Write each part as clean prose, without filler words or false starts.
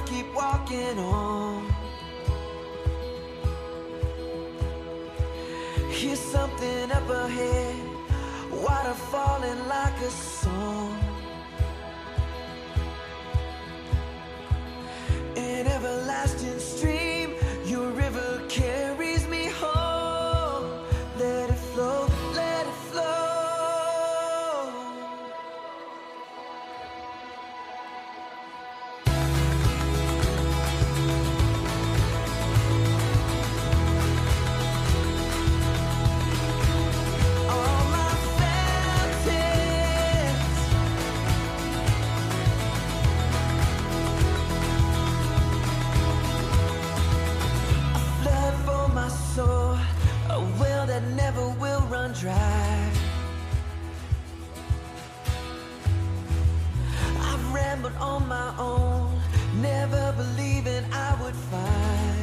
keep walking on. Hear something up ahead, water falling like a song. An everlasting stream, your river carries me home. Let it flow, let it flow. All my fountains, flood for my soul, a well that never will run dry. I've rambled on my own, never believing I would find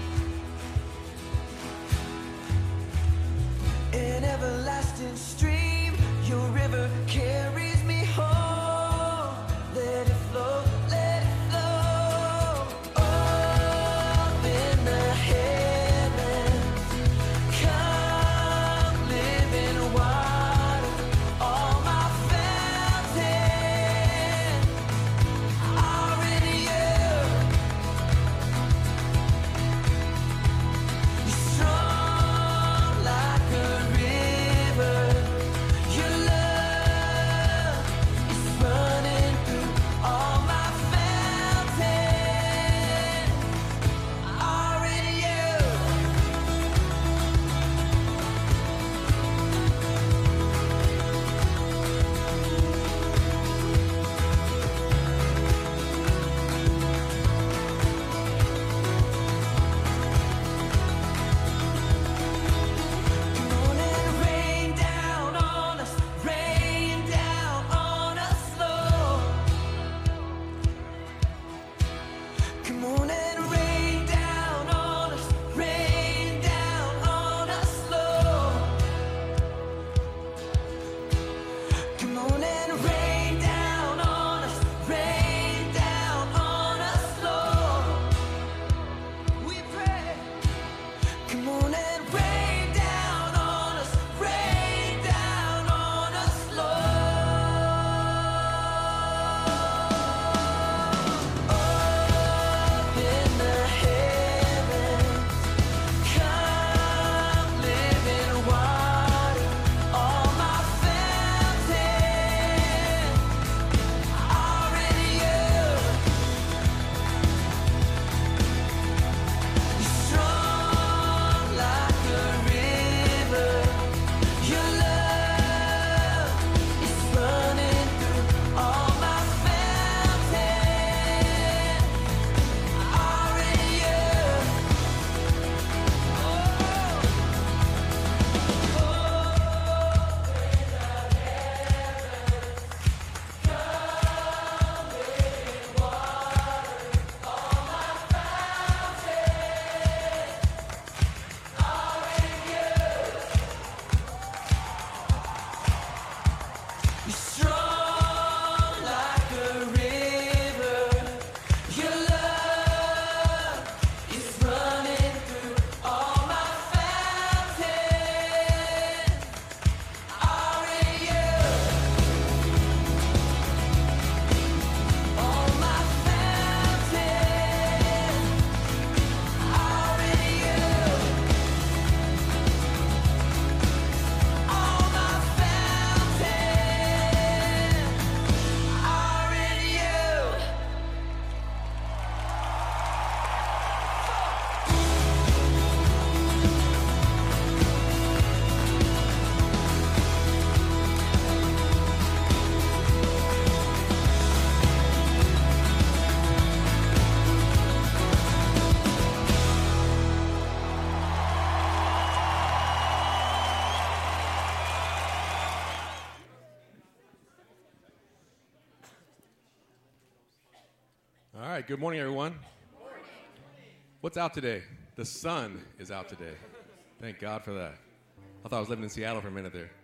an everlasting stream. Your river carries me home. Let it flow, let it flow. Up in the heavens, come living water. All my fountains are in you. You're strong like a river. Your love is running through all my fountains are in you. Come on and rain down on us, rain down on us, Lord. Come on and rain down on us, rain down on us, Lord. Come on and rain down on us, rain down on us, Lord. We pray. Come on and rain down on us, rain down on us, Lord. Up in the heavens, come living water. All my fountains are in you. You're strong like a river. Your love is running through all my fountains are in you. You're strong like a river. Your love is running through all my fountains are in you. All my fountains are in you. All my fountains are in you. All right, good morning, everyone. What's out today? The sun is out today. Thank God for that. I thought I was living in Seattle for a minute there.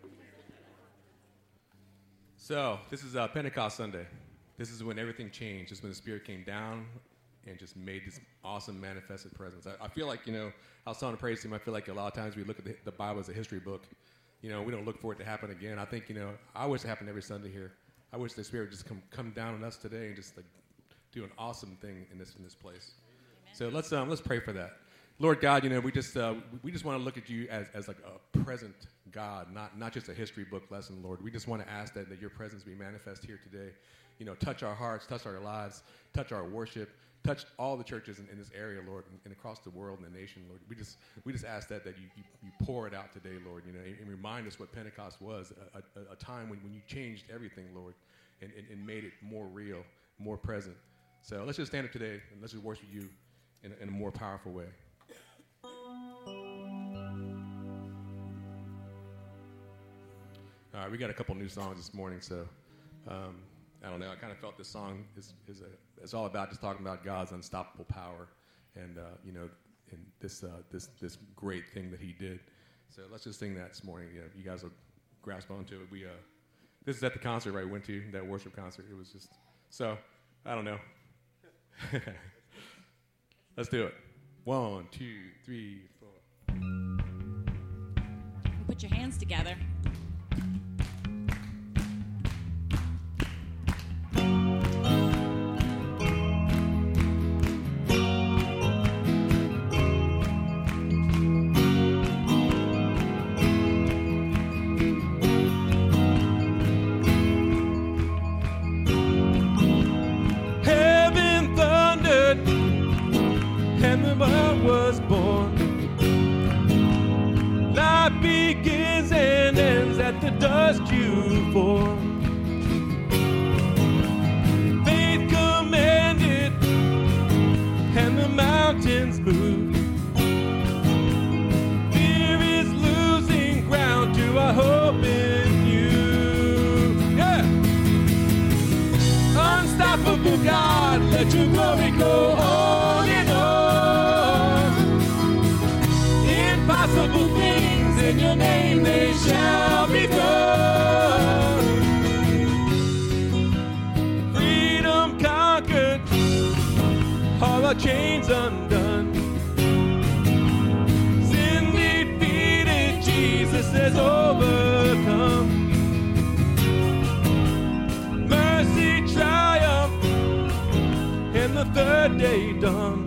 So, this is Pentecost Sunday. This is when everything changed. This is when the Spirit came down and just made this awesome manifested presence. I feel like, I was telling the praise team, I feel like a lot of times we look at the Bible as a history book. We don't look for it to happen again. I think, I wish it happened every Sunday here. I wish the Spirit just come down on us today and just like do an awesome thing in this place. Amen. So let's pray for that. Lord God, we just want to look at you as like a present God, not just a history book lesson, Lord. We just want to ask that your presence be manifest here today. Touch our hearts, touch our lives, touch our worship, touch all the churches in this area, Lord, and across the world and the nation, Lord. We just ask that you pour it out today, Lord, and remind us what Pentecost was, a time when you changed everything, Lord, and made it more real, more present. So let's just stand up today and let's just worship you in a more powerful way. All right, we got a couple new songs this morning, so I don't know. I kind of felt this song is all about just talking about God's unstoppable power, and and this great thing that He did. So let's just sing that this morning. You guys will grasp onto it. This is at the concert I went to, that worship concert. It was just I don't know. Let's do it. 1, 2, 3, 4. Put your hands together. Dust you form. Faith commanded, and the mountains moved. Fear is losing ground to our hope in you. Yeah. Unstoppable God, let your glory go on and on. Impossible things in your name, they shall be done. Freedom conquered, all our chains undone. Sin defeated, Jesus has overcome. Mercy triumphed, and the third day dawned.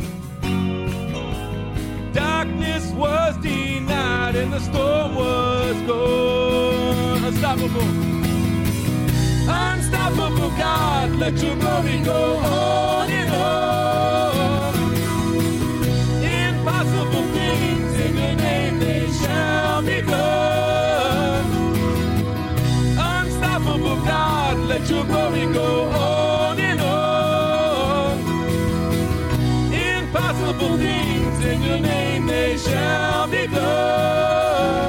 Darkness was denied, and the storm was gone. Unstoppable God, let your glory go on and on. Impossible things in your name, they shall be done. Unstoppable God, let your glory go on and on. Impossible things in your name, they shall be done.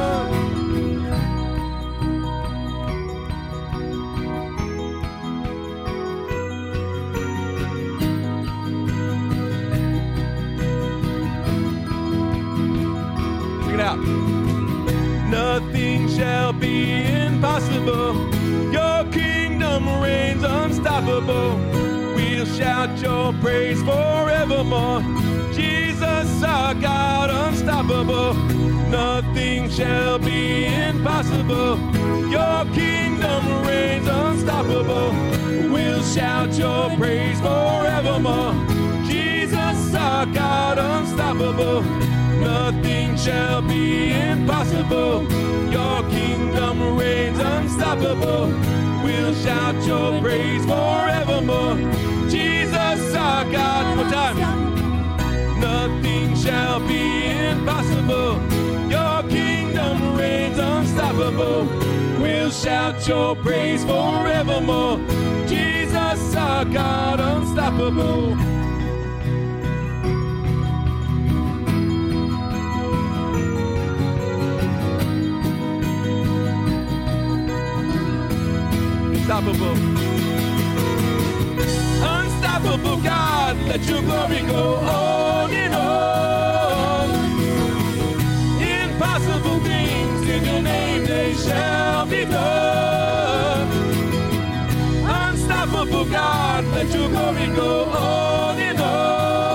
Nothing shall be impossible. Your kingdom reigns unstoppable. We'll shout your praise forevermore. Jesus, our God, unstoppable. Nothing shall be impossible. Your kingdom reigns unstoppable. We'll shout your praise forevermore. Jesus, our God, unstoppable. Nothing shall be impossible. Your kingdom reigns unstoppable. We'll shout your praise forevermore. Jesus, our God. One more time. Nothing shall be impossible. Your kingdom reigns unstoppable. We'll shout your praise forevermore. Jesus, our God, unstoppable. Unstoppable. Unstoppable God, let your glory go on and on. Impossible things in your name, they shall be done. Unstoppable God, let your glory go on and on.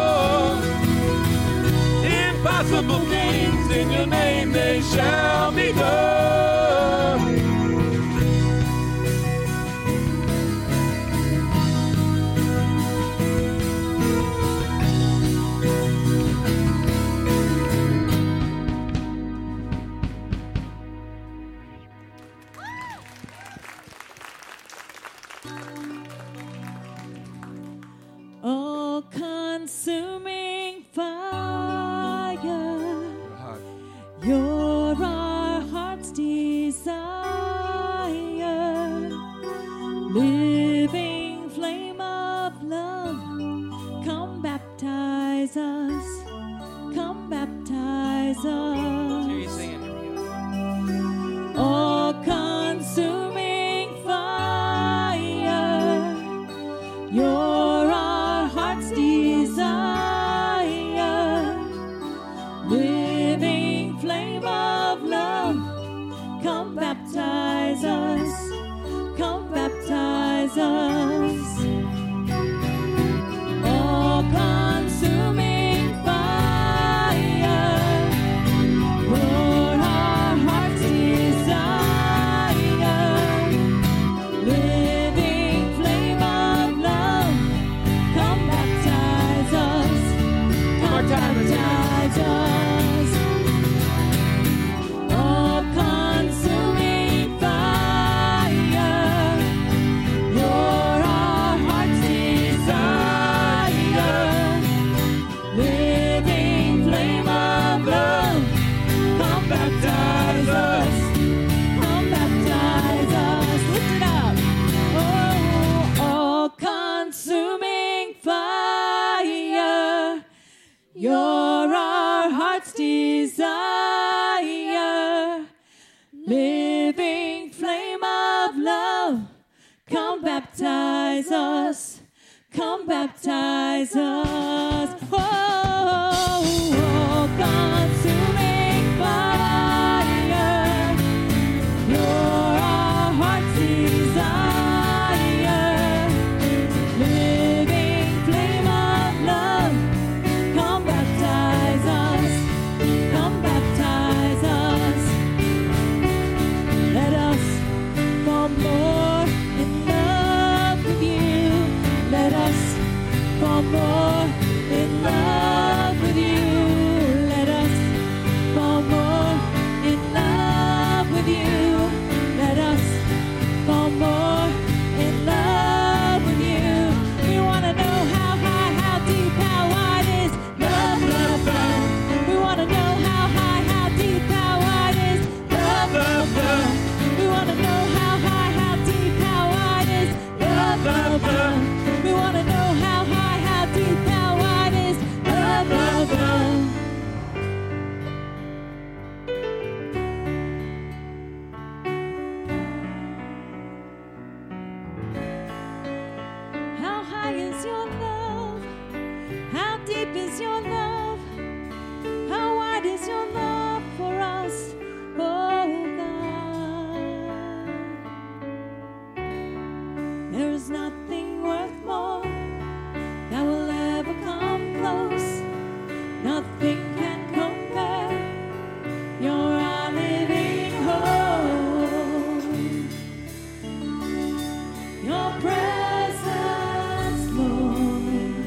heart's desire. Living flame of love, come baptize us, come baptize us. Oh, consuming fire, you're our heart's desire. Living flame of love, come baptize us, come baptize us. Let us fall more in love with you. Let us fall more in love with you. Let us fall more in love with you. Let us fall more in love with you. We want to know how high, how deep, how wide is love, love, love. We want to know how high, how deep, how wide is love, love, love. We want to know how high, how deep, how wide is love, love, love. We want to know how high, how deep, how wide is love, love, love. How high is your love? How deep is your love? How wide is your love for us, oh God? There is nothing worth more that will ever come close. Nothing can compare. You're our living hope. Your presence, Lord.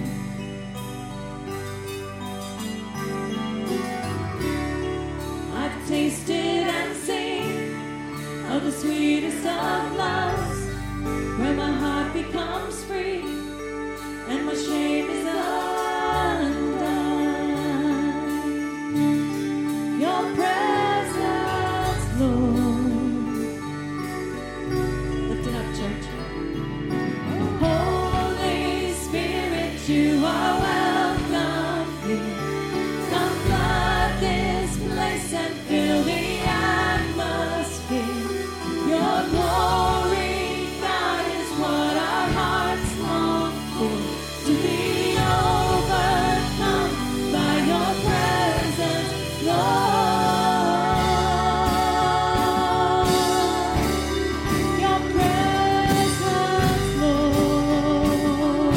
I've tasted and seen of the sweetest of loves, where my heart becomes free and my shame is undone. Your presence, Lord. Lift it up, church. Holy Spirit, you are welcome here. Come flood this place and fill the atmosphere. Your glory, God, is what our hearts long for. To be overcome by your presence, Lord. Your presence, Lord.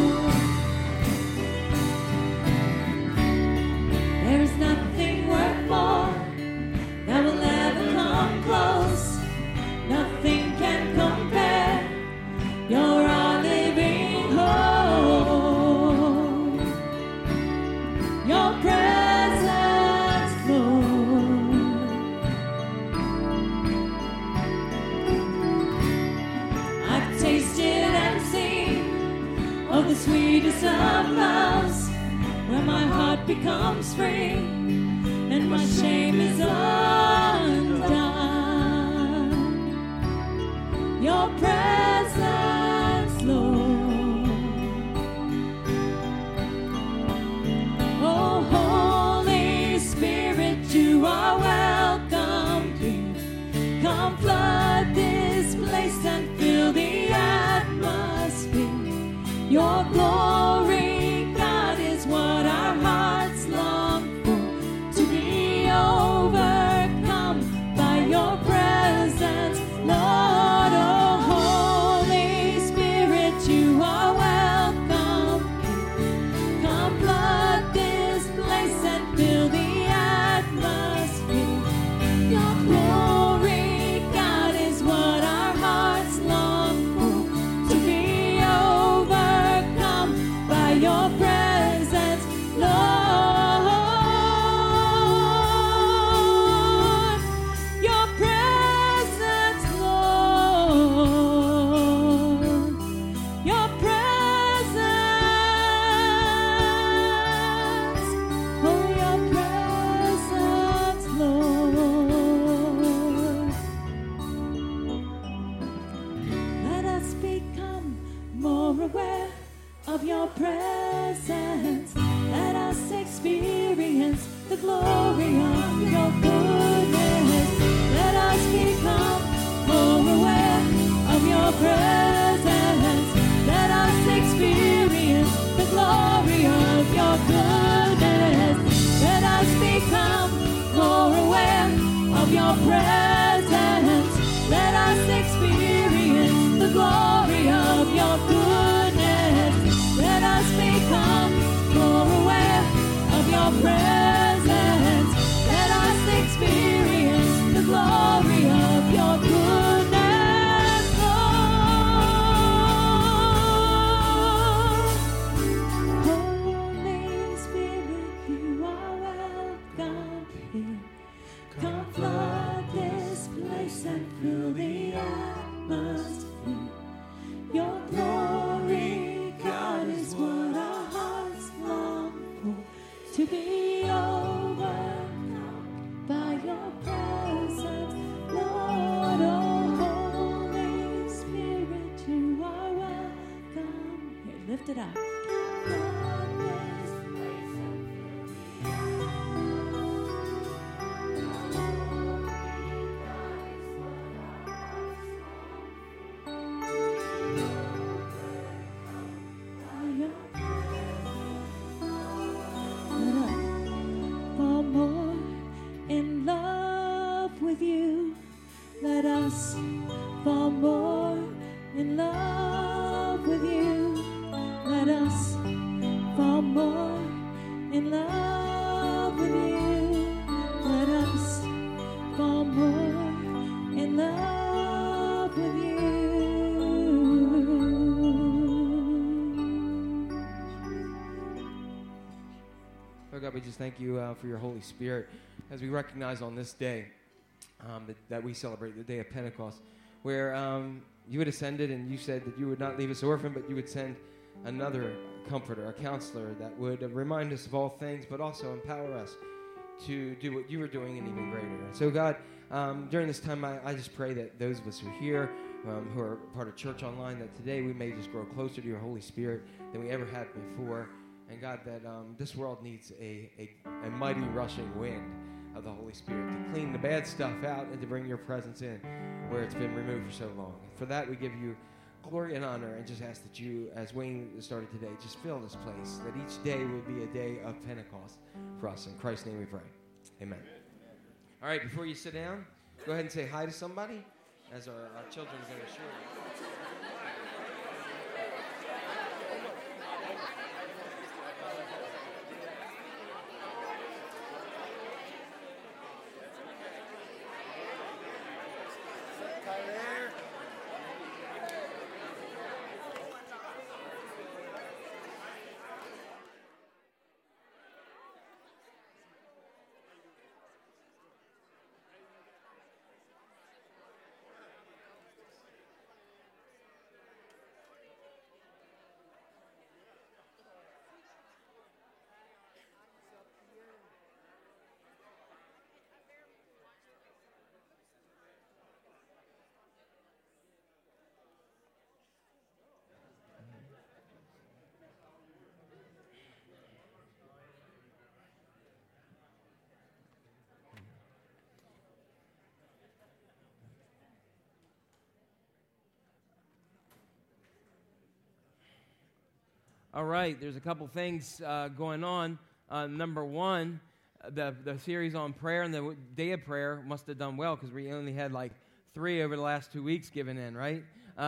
There is nothing worth more that will ever come close. Nothing can compare. You're our living hope. Your presence, Lord. I've tasted and seen of the sweetest of loves, where my heart becomes free and my shame is undone. Your presence, Lord. Oh, Holy Spirit, you are welcome here. Come flood this place and fill the atmosphere. Your glory, God, is what our hearts long for. To be overcome by your presence, Lord. Oh, the glory of your goodness. Let us become more aware of your presence. Let us experience the glory of your goodness. Let us become more aware of your presence. Let us experience the glory of your goodness. Let us become more aware of your presence. Let us experience the glory of your goodness, Lord. Holy Spirit, you are welcome here. Come flood this place and fill the atmosphere. Your glory, God, is what our hearts long for. To be overcome by your presence, Lord. Oh, Holy Spirit, you are welcome. Here, lift it up. Flood this place and fill the fall more in love with you. Let us fall more in love with you. Let us fall more in love with you. Let us fall more in love with you. Lord God, we just thank you for your Holy Spirit as we recognize on this day that we celebrate the day of Pentecost, where you had ascended and you said that you would not leave us orphan, but you would send another comforter, a counselor that would remind us of all things, but also empower us to do what you were doing and even greater. And so, God, during this time, I just pray that those of us who are here, who are part of Church Online, that today we may just grow closer to your Holy Spirit than we ever have before. And God, that this world needs a mighty rushing wind of the Holy Spirit to clean the bad stuff out and to bring your presence in where it's been removed for so long. And for that, we give you glory and honor and just ask that you, as Wayne started today, just fill this place, that each day would be a day of Pentecost for us. In Christ's name we pray. Amen. All right, before you sit down, go ahead and say hi to somebody as our children are going to share. All right, there's a couple things going on. Number one, the series on prayer and the day of prayer must have done well because we only had like 3 over the last 2 weeks given in, right?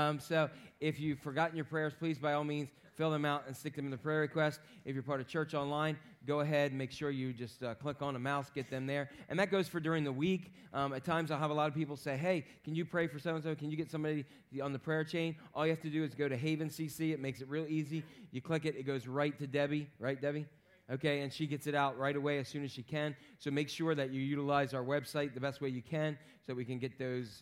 So if you've forgotten your prayers, please, by all means, fill them out and stick them in the prayer request. If you're part of Church Online, go ahead and make sure you just click on a mouse, get them there. And that goes for during the week. At times I'll have a lot of people say, hey, can you pray for so-and-so? Can you get somebody on the prayer chain? All you have to do is go to Haven CC. It makes it real easy. You click it. It goes right to Debbie. Right, Debbie? Okay, and she gets it out right away as soon as she can. So make sure that you utilize our website the best way you can so we can get those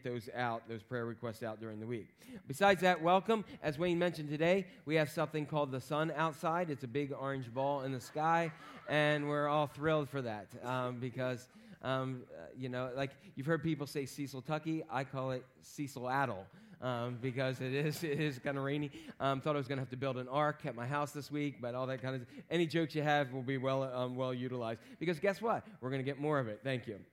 out, those prayer requests out during the week. Besides that, welcome. As Wayne mentioned today, we have something called the sun outside. It's a big orange ball in the sky, and we're all thrilled for that because, like you've heard people say Cecil Tucky. I call it Cecil Addle. because it is kind of rainy. Thought I was going to have to build an ark at my house this week, but all that kind of any jokes you have will be well utilized. Because guess what? We're going to get more of it. Thank you.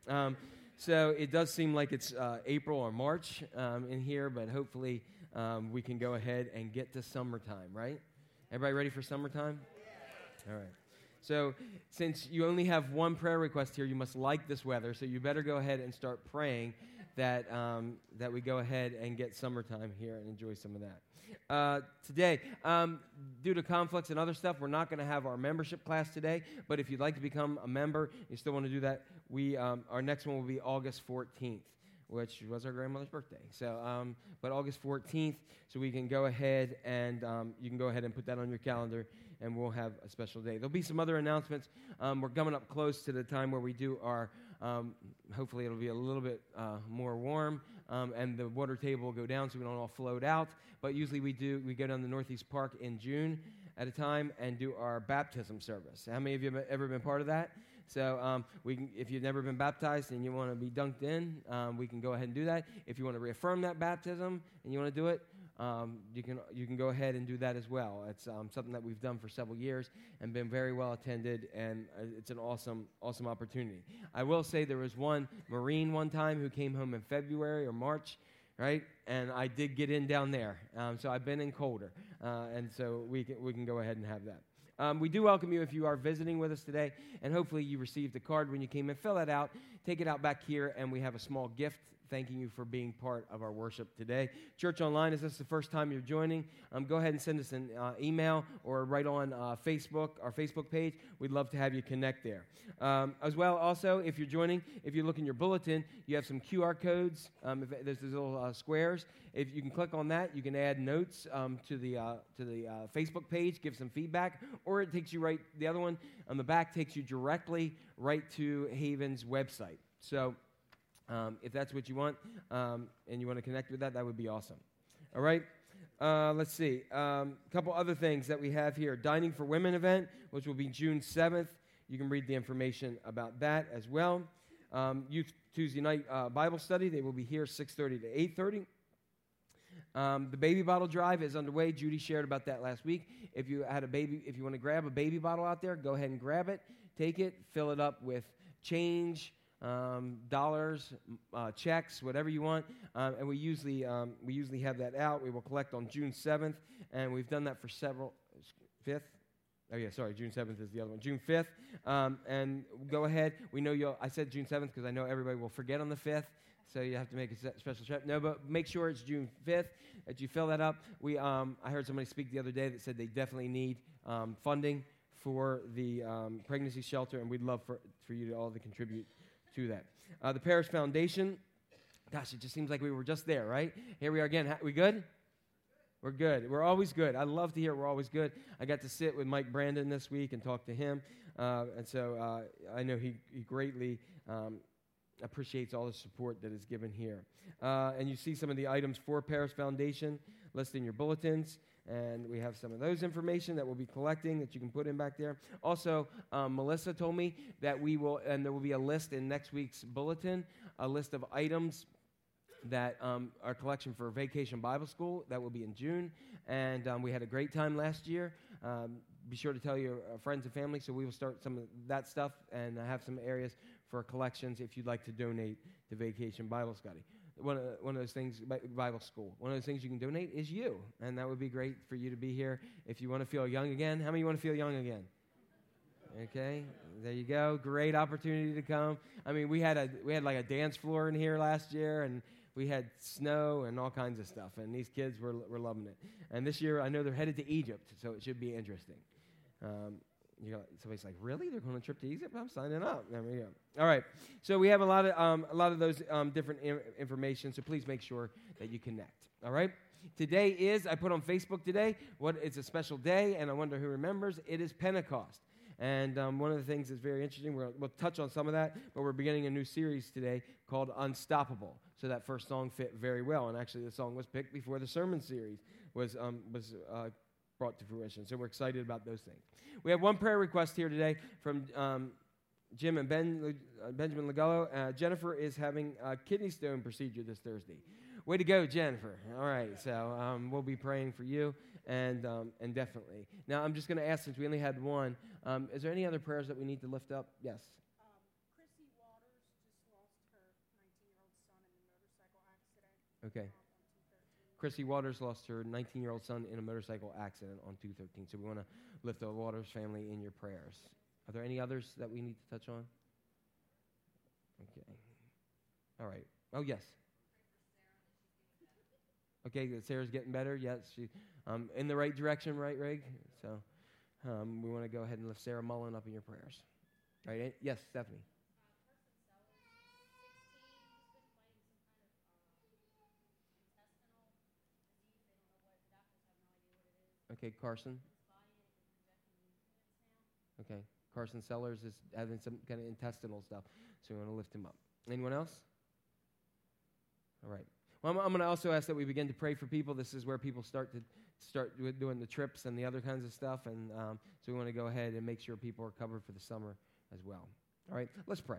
So it does seem like it's April or March in here, but hopefully we can go ahead and get to summertime, right? Everybody ready for summertime? All right. So since you only have one prayer request here, you must like this weather, so you better go ahead and start praying that we go ahead and get summertime here and enjoy some of that. Today, due to conflicts and other stuff, we're not going to have our membership class today, but if you'd like to become a member, you still want to do that, our next one will be August 14th, which was our grandmother's birthday. So, but August 14th, so we can go ahead and you can go ahead and put that on your calendar, and we'll have a special day. There'll be some other announcements. We're coming up close to the time where we do our, hopefully it'll be a little bit more warm, and the water table will go down so we don't all float out. But usually we go down to Northeast Park in June at a time and do our baptism service. How many of you have ever been part of that? So if you've never been baptized and you want to be dunked in, we can go ahead and do that. If you want to reaffirm that baptism and you want to do it, you can go ahead and do that as well. It's something that we've done for several years and been very well attended, and it's an awesome opportunity. I will say there was one Marine one time who came home in February or March, right? And I did get in down there, so I've been in colder, and so we can go ahead and have that. We do welcome you if you are visiting with us today, and hopefully you received a card when you came in. Fill that out, take it out back here, and we have a small gift thanking you for being part of our worship today. Church Online, is this the first time you're joining? Go ahead and send us an email or write on Facebook, our Facebook page. We'd love to have you connect there. As well, also, if you're joining, if you look in your bulletin, you have some QR codes. There's these little squares. If you can click on that, you can add notes to the Facebook page, give some feedback, or it takes you right. The other one on the back takes you directly right to Haven's website. So if that's what you want and you want to connect with that, that would be awesome. All right. Let's see. A couple other things that we have here. Dining for Women event, which will be June 7th. You can read the information about that as well. Youth Tuesday night Bible study. They will be here 6:30 to 8:30. The baby bottle drive is underway. Judy shared about that last week. If you had a baby, if you want to grab a baby bottle out there, go ahead and grab it. Take it, fill it up with change, dollars, checks, whatever you want, and we usually have that out. We will collect on June 7th, and we've done that for June 7th is the other one. June 5th, and go ahead. We know I said June 7th because I know everybody will forget on the 5th, so you have to make a special trip. No, but make sure it's June 5th that you fill that up. I heard somebody speak the other day that said they definitely need funding for the pregnancy shelter, and we'd love for you to all to contribute to that. The Parish Foundation, gosh, it just seems like we were just there, right? Here we are again. We good? We're good. We're always good. I love to hear we're always good. I got to sit with Mike Brandon this week and talk to him, and so I know he greatly appreciates all the support that is given here. And you see some of the items for Parish Foundation listed in your bulletins. And we have some of those information that we'll be collecting that you can put in back there. Also, Melissa told me that there will be a list in next week's bulletin, a list of items that our collection for Vacation Bible School, that will be in June. And we had a great time last year. Be sure to tell your friends and family, so we will start some of that stuff and have some areas for collections if you'd like to donate to Vacation Bible Study. One of those things, Bible school, one of those things you can donate is you, and that would be great for you to be here if you want to feel young again. How many want to feel young again? Okay, there you go. Great opportunity to come. I mean, we had like a dance floor in here last year, and we had snow and all kinds of stuff, and these kids were loving it. And this year, I know they're headed to Egypt, so it should be interesting. Somebody's like, really? They're going on a trip to Egypt? I'm signing up. There we go. All right. So we have a lot of those different information. So please make sure that you connect. All right. Today is, I put on Facebook today, it's a special day, and I wonder who remembers. It is Pentecost. And one of the things that's very interesting, we'll touch on some of that, but we're beginning a new series today called Unstoppable. So that first song fit very well, and actually the song was picked before the sermon series was brought to fruition. So we're excited about those things. We have one prayer request here today from Jim and Benjamin Lagello. Jennifer is having a kidney stone procedure this Thursday. Way to go, Jennifer. All right, so we'll be praying for you, and definitely. Now, I'm just going to ask, since we only had one, is there any other prayers that we need to lift up? Yes. Chrissy Waters just lost her 19-year-old son in a motorcycle accident. Okay. On 2/13. Chrissy Waters lost her 19-year-old son in a motorcycle accident on 2/13. So we want to lift the Waters family in your prayers. Are there any others that we need to touch on? Okay. All right. Oh, yes. Okay, Sarah's getting better. Yes, she in the right direction, right, Reg? So we want to go ahead and lift Sarah Mullen up in your prayers. Right? Yes, Stephanie. Okay, Carson. Okay, Carson Sellers is having some kind of intestinal stuff, so we want to lift him up. Anyone else? All right. Well, I'm going to also ask that we begin to pray for people. This is where people start doing the trips and the other kinds of stuff, and so we want to go ahead and make sure people are covered for the summer as well. All right, let's pray.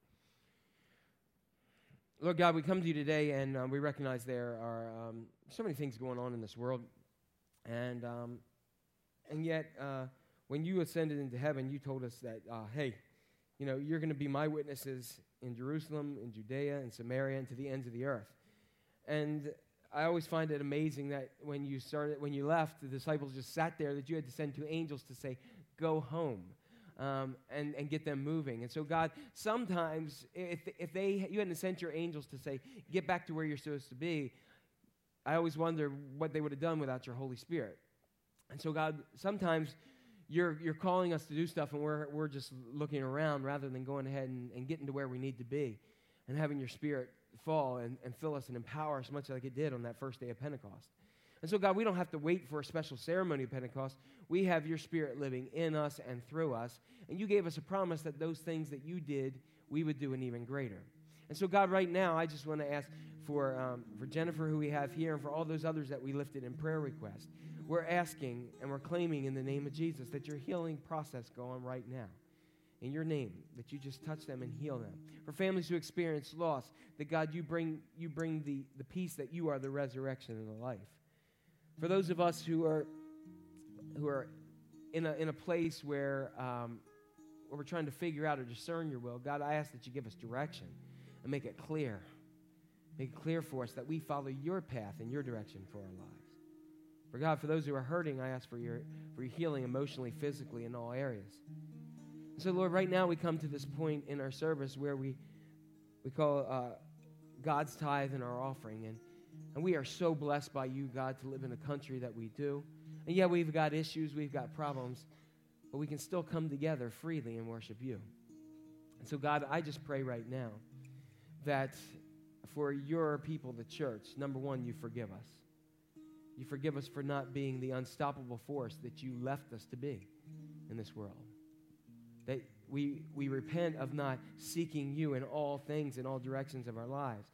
Lord God, we come to you today, and we recognize there are so many things going on in this world, and yet when you ascended into heaven, you told us that, hey, you know, you're going to be my witnesses in Jerusalem, in Judea, in Samaria, and to the ends of the earth. And I always find it amazing that when you left, the disciples just sat there, that you had to send 2 angels to say, go home, and get them moving. And so, God, sometimes if you hadn't sent your angels to say, get back to where you're supposed to be, I always wonder what they would have done without your Holy Spirit. And so, God, sometimes you're calling us to do stuff, and we're just looking around rather than going ahead and getting to where we need to be and having your Spirit fall and fill us and empower us much like it did on that first day of Pentecost. And so, God, we don't have to wait for a special ceremony of Pentecost. We have your Spirit living in us and through us, and you gave us a promise that those things that you did, we would do an even greater. And so, God, right now, I just want to ask for Jennifer, who we have here, and for all those others that we lifted in prayer request. We're asking and we're claiming in the name of Jesus that your healing process go on right now. In your name, that you just touch them and heal them. For families who experience loss, that God, you bring the peace that you are the resurrection and the life. For those of us who are in a place where we're trying to figure out or discern your will, God, I ask that you give us direction and make it clear. Make it clear for us that we follow your path and your direction for our lives. For God, for those who are hurting, I ask for your healing emotionally, physically, in all areas. So, Lord, right now we come to this point in our service where we call God's tithe and our offering. And we are so blessed by you, God, to live in the country that we do. And yeah, we've got issues, we've got problems, but we can still come together freely and worship you. And so, God, I just pray right now that for your people, the church, number one, you forgive us. You forgive us for not being the unstoppable force that you left us to be in this world. That we repent of not seeking you in all things, in all directions of our lives.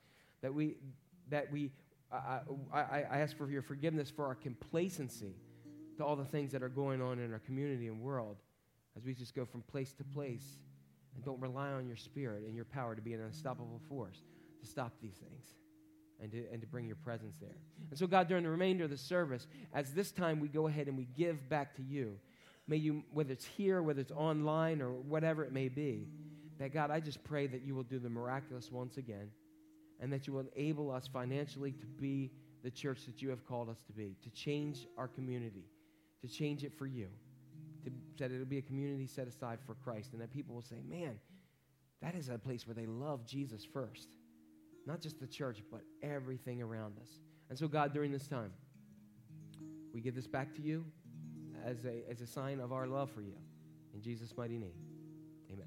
I ask for your forgiveness for our complacency to all the things that are going on in our community and world as we just go from place to place and don't rely on your Spirit and your power to be an unstoppable force to stop these things and to bring your presence there. And so, God, during the remainder of the service, as this time we go ahead and we give back to you, may you, whether it's here, whether it's online, or whatever it may be, that, God, I just pray that you will do the miraculous once again and that you will enable us financially to be the church that you have called us to be, to change our community, to change it for you, that it'll be a community set aside for Christ, and that people will say, man, that is a place where they love Jesus first. Not just the church, but everything around us. And so, God, during this time, we give this back to you as a sign of our love for you. In Jesus' mighty name, amen.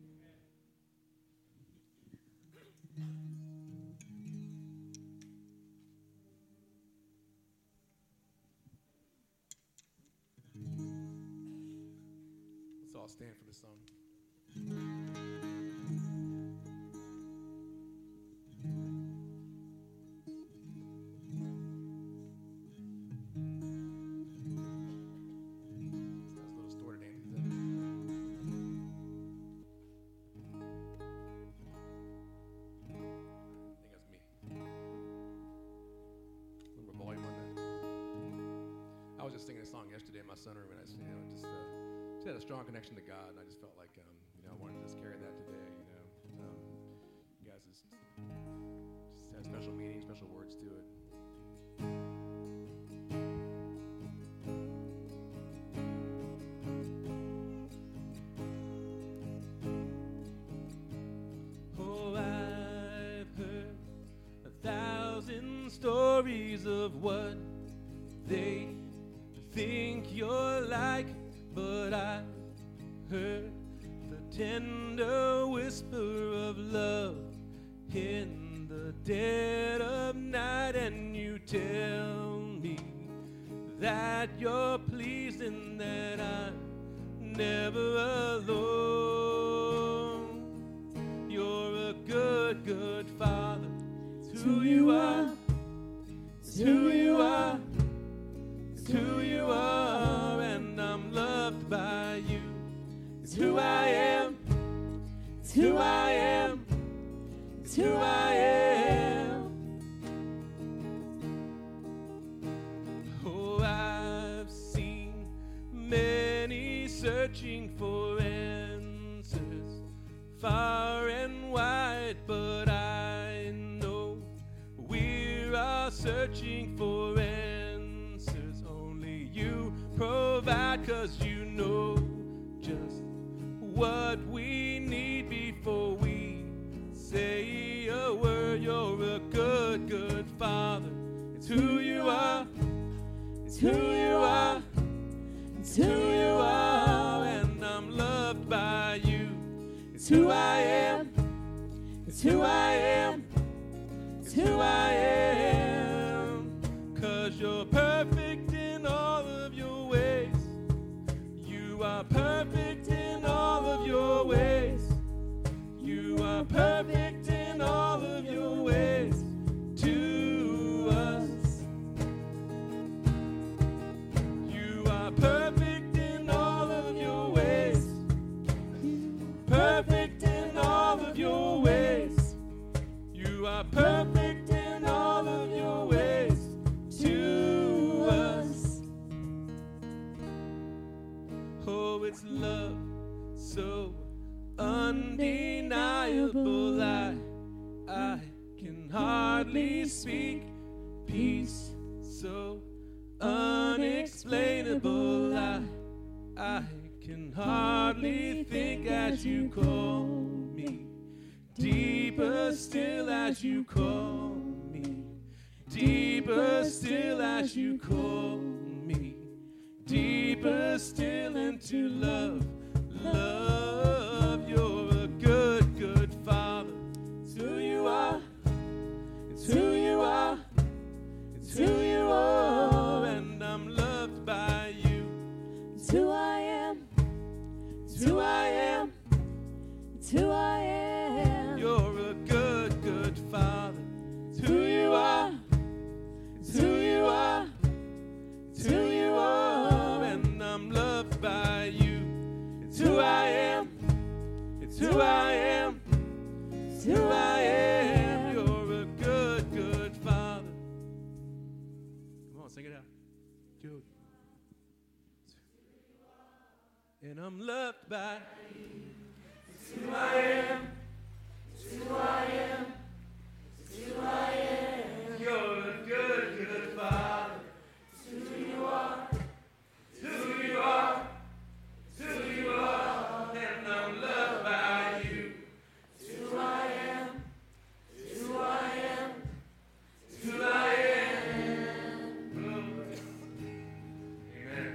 Let's all stand for this song. a song yesterday in my sunroom, and I just had a strong connection to God, and I just felt like, I wanted to just carry that today. You guys just had special meaning, special words to it. Oh, I've heard 1,000 stories of what they think you're like, but I heard the tender whisper of love in the dead of night, and you tell me that you're pleased and that I'm never alone. You're a good, good father. It's who you are. It's who you are. It's who you are, and I'm loved by you. It's who I am. It's who I am. It's who I am. Oh, I've seen many searching for answers far and wide, but I know we are searching for answers only you provide, 'cause you know just what we need before we say a word. You're a good, good father. It's who you are. It's who you are. It's who you are, and I'm loved by you. It's who I am. It's who I am. It's who I am. 'Cause you're perfect in all of your ways. You are perfect in all of your ways. You are perfect in all of your ways to us. You are perfect in all of your ways. Perfect in all of your ways. You are perfect in all of your ways to us. Oh, it's love so undeniable, I can hardly speak. Peace so unexplainable, I can hardly think as you call me. Deeper still as you call me. Deeper still as you call me. Deeper still into love. Love, you're a good, good father. It's who you are. It's who you are. It's who you are, and I'm loved by you. It's who I am. It's who I am. It's who I am. You're a good, good father. It's who you are. It's who you are. It's who you are, and I'm loved by you. It's who I am. It's who I am. It's who I am. You're a good, good father. Come on, sing it out. Do it. And I'm loved by you. It's who I am. It's who I am. It's who I am. You're a good, good father. It's who you are. It's who you are. It's who you are. And I'm loved by you. It's who I am. It's who I am. It's who I am. Amen.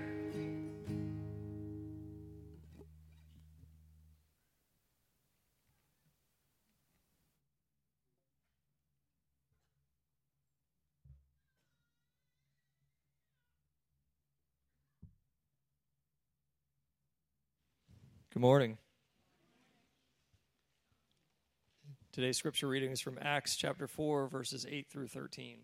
Good morning. Today's scripture reading is from Acts chapter 4, verses 8 through 13.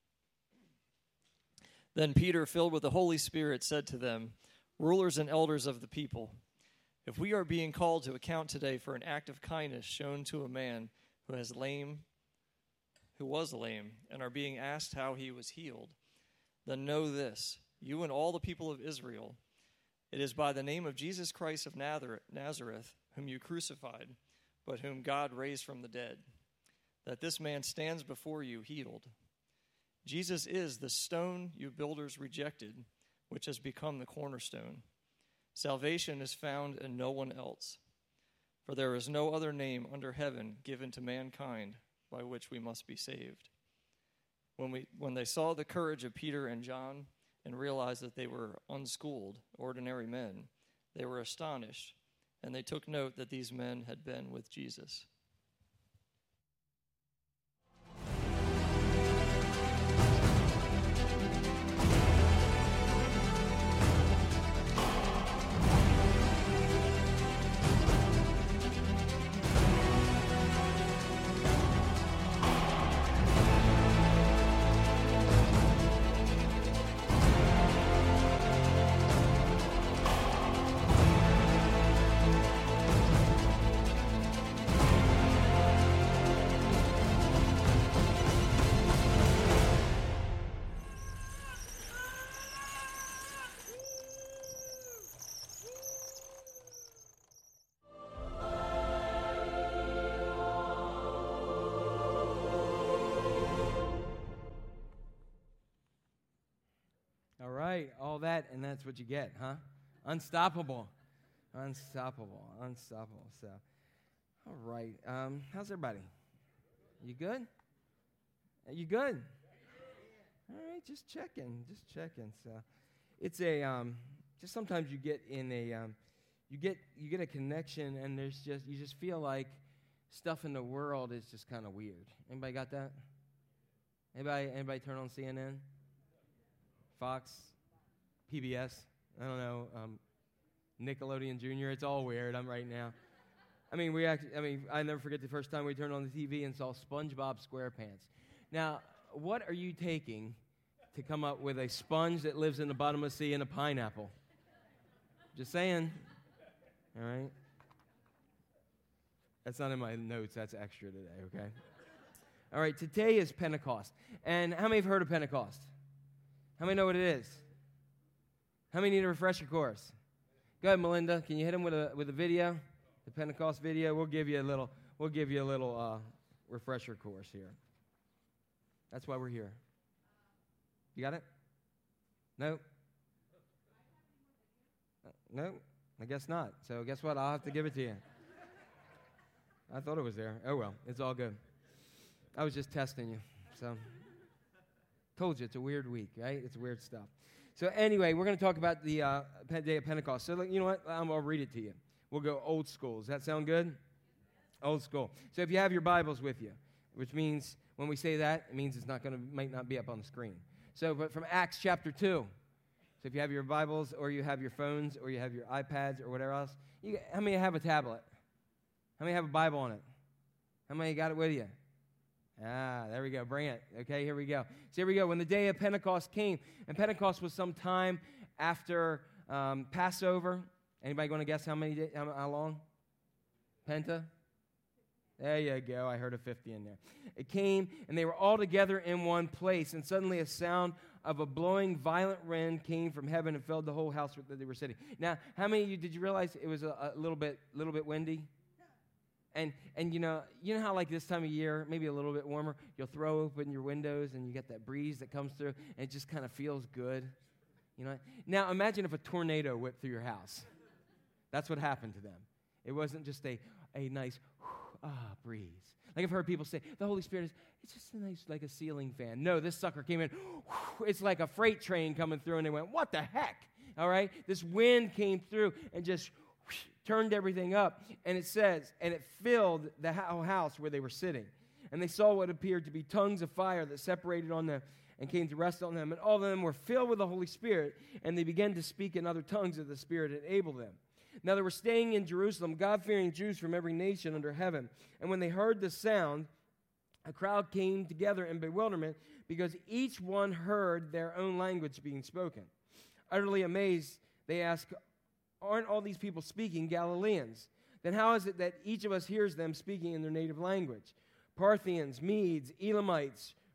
Then Peter, filled with the Holy Spirit, said to them, "Rulers and elders of the people, if we are being called to account today for an act of kindness shown to a man who was lame, and are being asked how he was healed, then know this, you and all the people of Israel, it is by the name of Jesus Christ of Nazareth, whom you crucified, but whom God raised from the dead, that this man stands before you healed. Jesus is the stone you builders rejected, which has become the cornerstone. Salvation is found in no one else, for there is no other name under heaven given to mankind by which we must be saved. When they saw the courage of Peter and John and realized that they were unschooled, ordinary men, they were astonished, and they took note that these men had been with Jesus. All right, all that, and that's what you get, huh? Unstoppable. Unstoppable. So, all right. How's everybody? You good? You good? All right, just checking. So, it's just sometimes you get in you get a connection, and you just feel like stuff in the world is just kind of weird. Anybody got that? Anybody turn on CNN? Fox, PBS, I don't know, Nickelodeon Jr. It's all weird. I'm right now. I never forget the first time we turned on the TV and saw SpongeBob SquarePants. Now, what are you taking to come up with a sponge that lives in the bottom of the sea and a pineapple? Just saying. All right. That's not in my notes. That's extra today. Okay. All right. Today is Pentecost, and how many have heard of Pentecost? How many know what it is? How many need a refresher course? Go ahead, Melinda. Can you hit him with a video, the Pentecost video? We'll give you a little refresher course here. That's why we're here. You got it? No. No, I guess not. So guess what? I'll have to give it to you. I thought it was there. Oh well, it's all good. I was just testing you. So. Told you, it's a weird week, right? It's weird stuff. So anyway, we're going to talk about the day of Pentecost. So you know what? I'll read it to you. We'll go old school. Does that sound good? Old school. So if you have your Bibles with you, which means when we say that, it means might not be up on the screen. So but from Acts chapter 2. So if you have your Bibles or you have your phones or you have your iPads or whatever else, how many have a tablet? How many have a Bible on it? How many got it with you? There we go. Bring it. Okay, here we go. So here we go. When the day of Pentecost came, and Pentecost was some time after Passover. Anybody going to guess how long? Penta? There you go. I heard a 50 in there. It came, and they were all together in one place, and suddenly a sound of a blowing violent wind came from heaven and filled the whole house that they were sitting. Now, how many of you, did you realize it was a little bit windy? And you know how like this time of year, maybe a little bit warmer, you'll throw open your windows and you get that breeze that comes through, and it just kind of feels good. You know. Now imagine if a tornado whipped through your house. That's what happened to them. It wasn't just a nice breeze. Like I've heard people say, the Holy Spirit it's just a nice, like a ceiling fan. No, this sucker came in, it's like a freight train coming through, and they went, what the heck? All right? This wind came through and just turned everything up, and it says, and it filled the house where they were sitting. And they saw what appeared to be tongues of fire that separated on them and came to rest on them. And all of them were filled with the Holy Spirit, and they began to speak in other tongues as the Spirit enabled them. Now they were staying in Jerusalem, God-fearing Jews from every nation under heaven. And when they heard the sound, a crowd came together in bewilderment because each one heard their own language being spoken. Utterly amazed, they asked, aren't all these people speaking Galileans? Then how is it that each of us hears them speaking in their native language? Parthians, Medes, Elamites,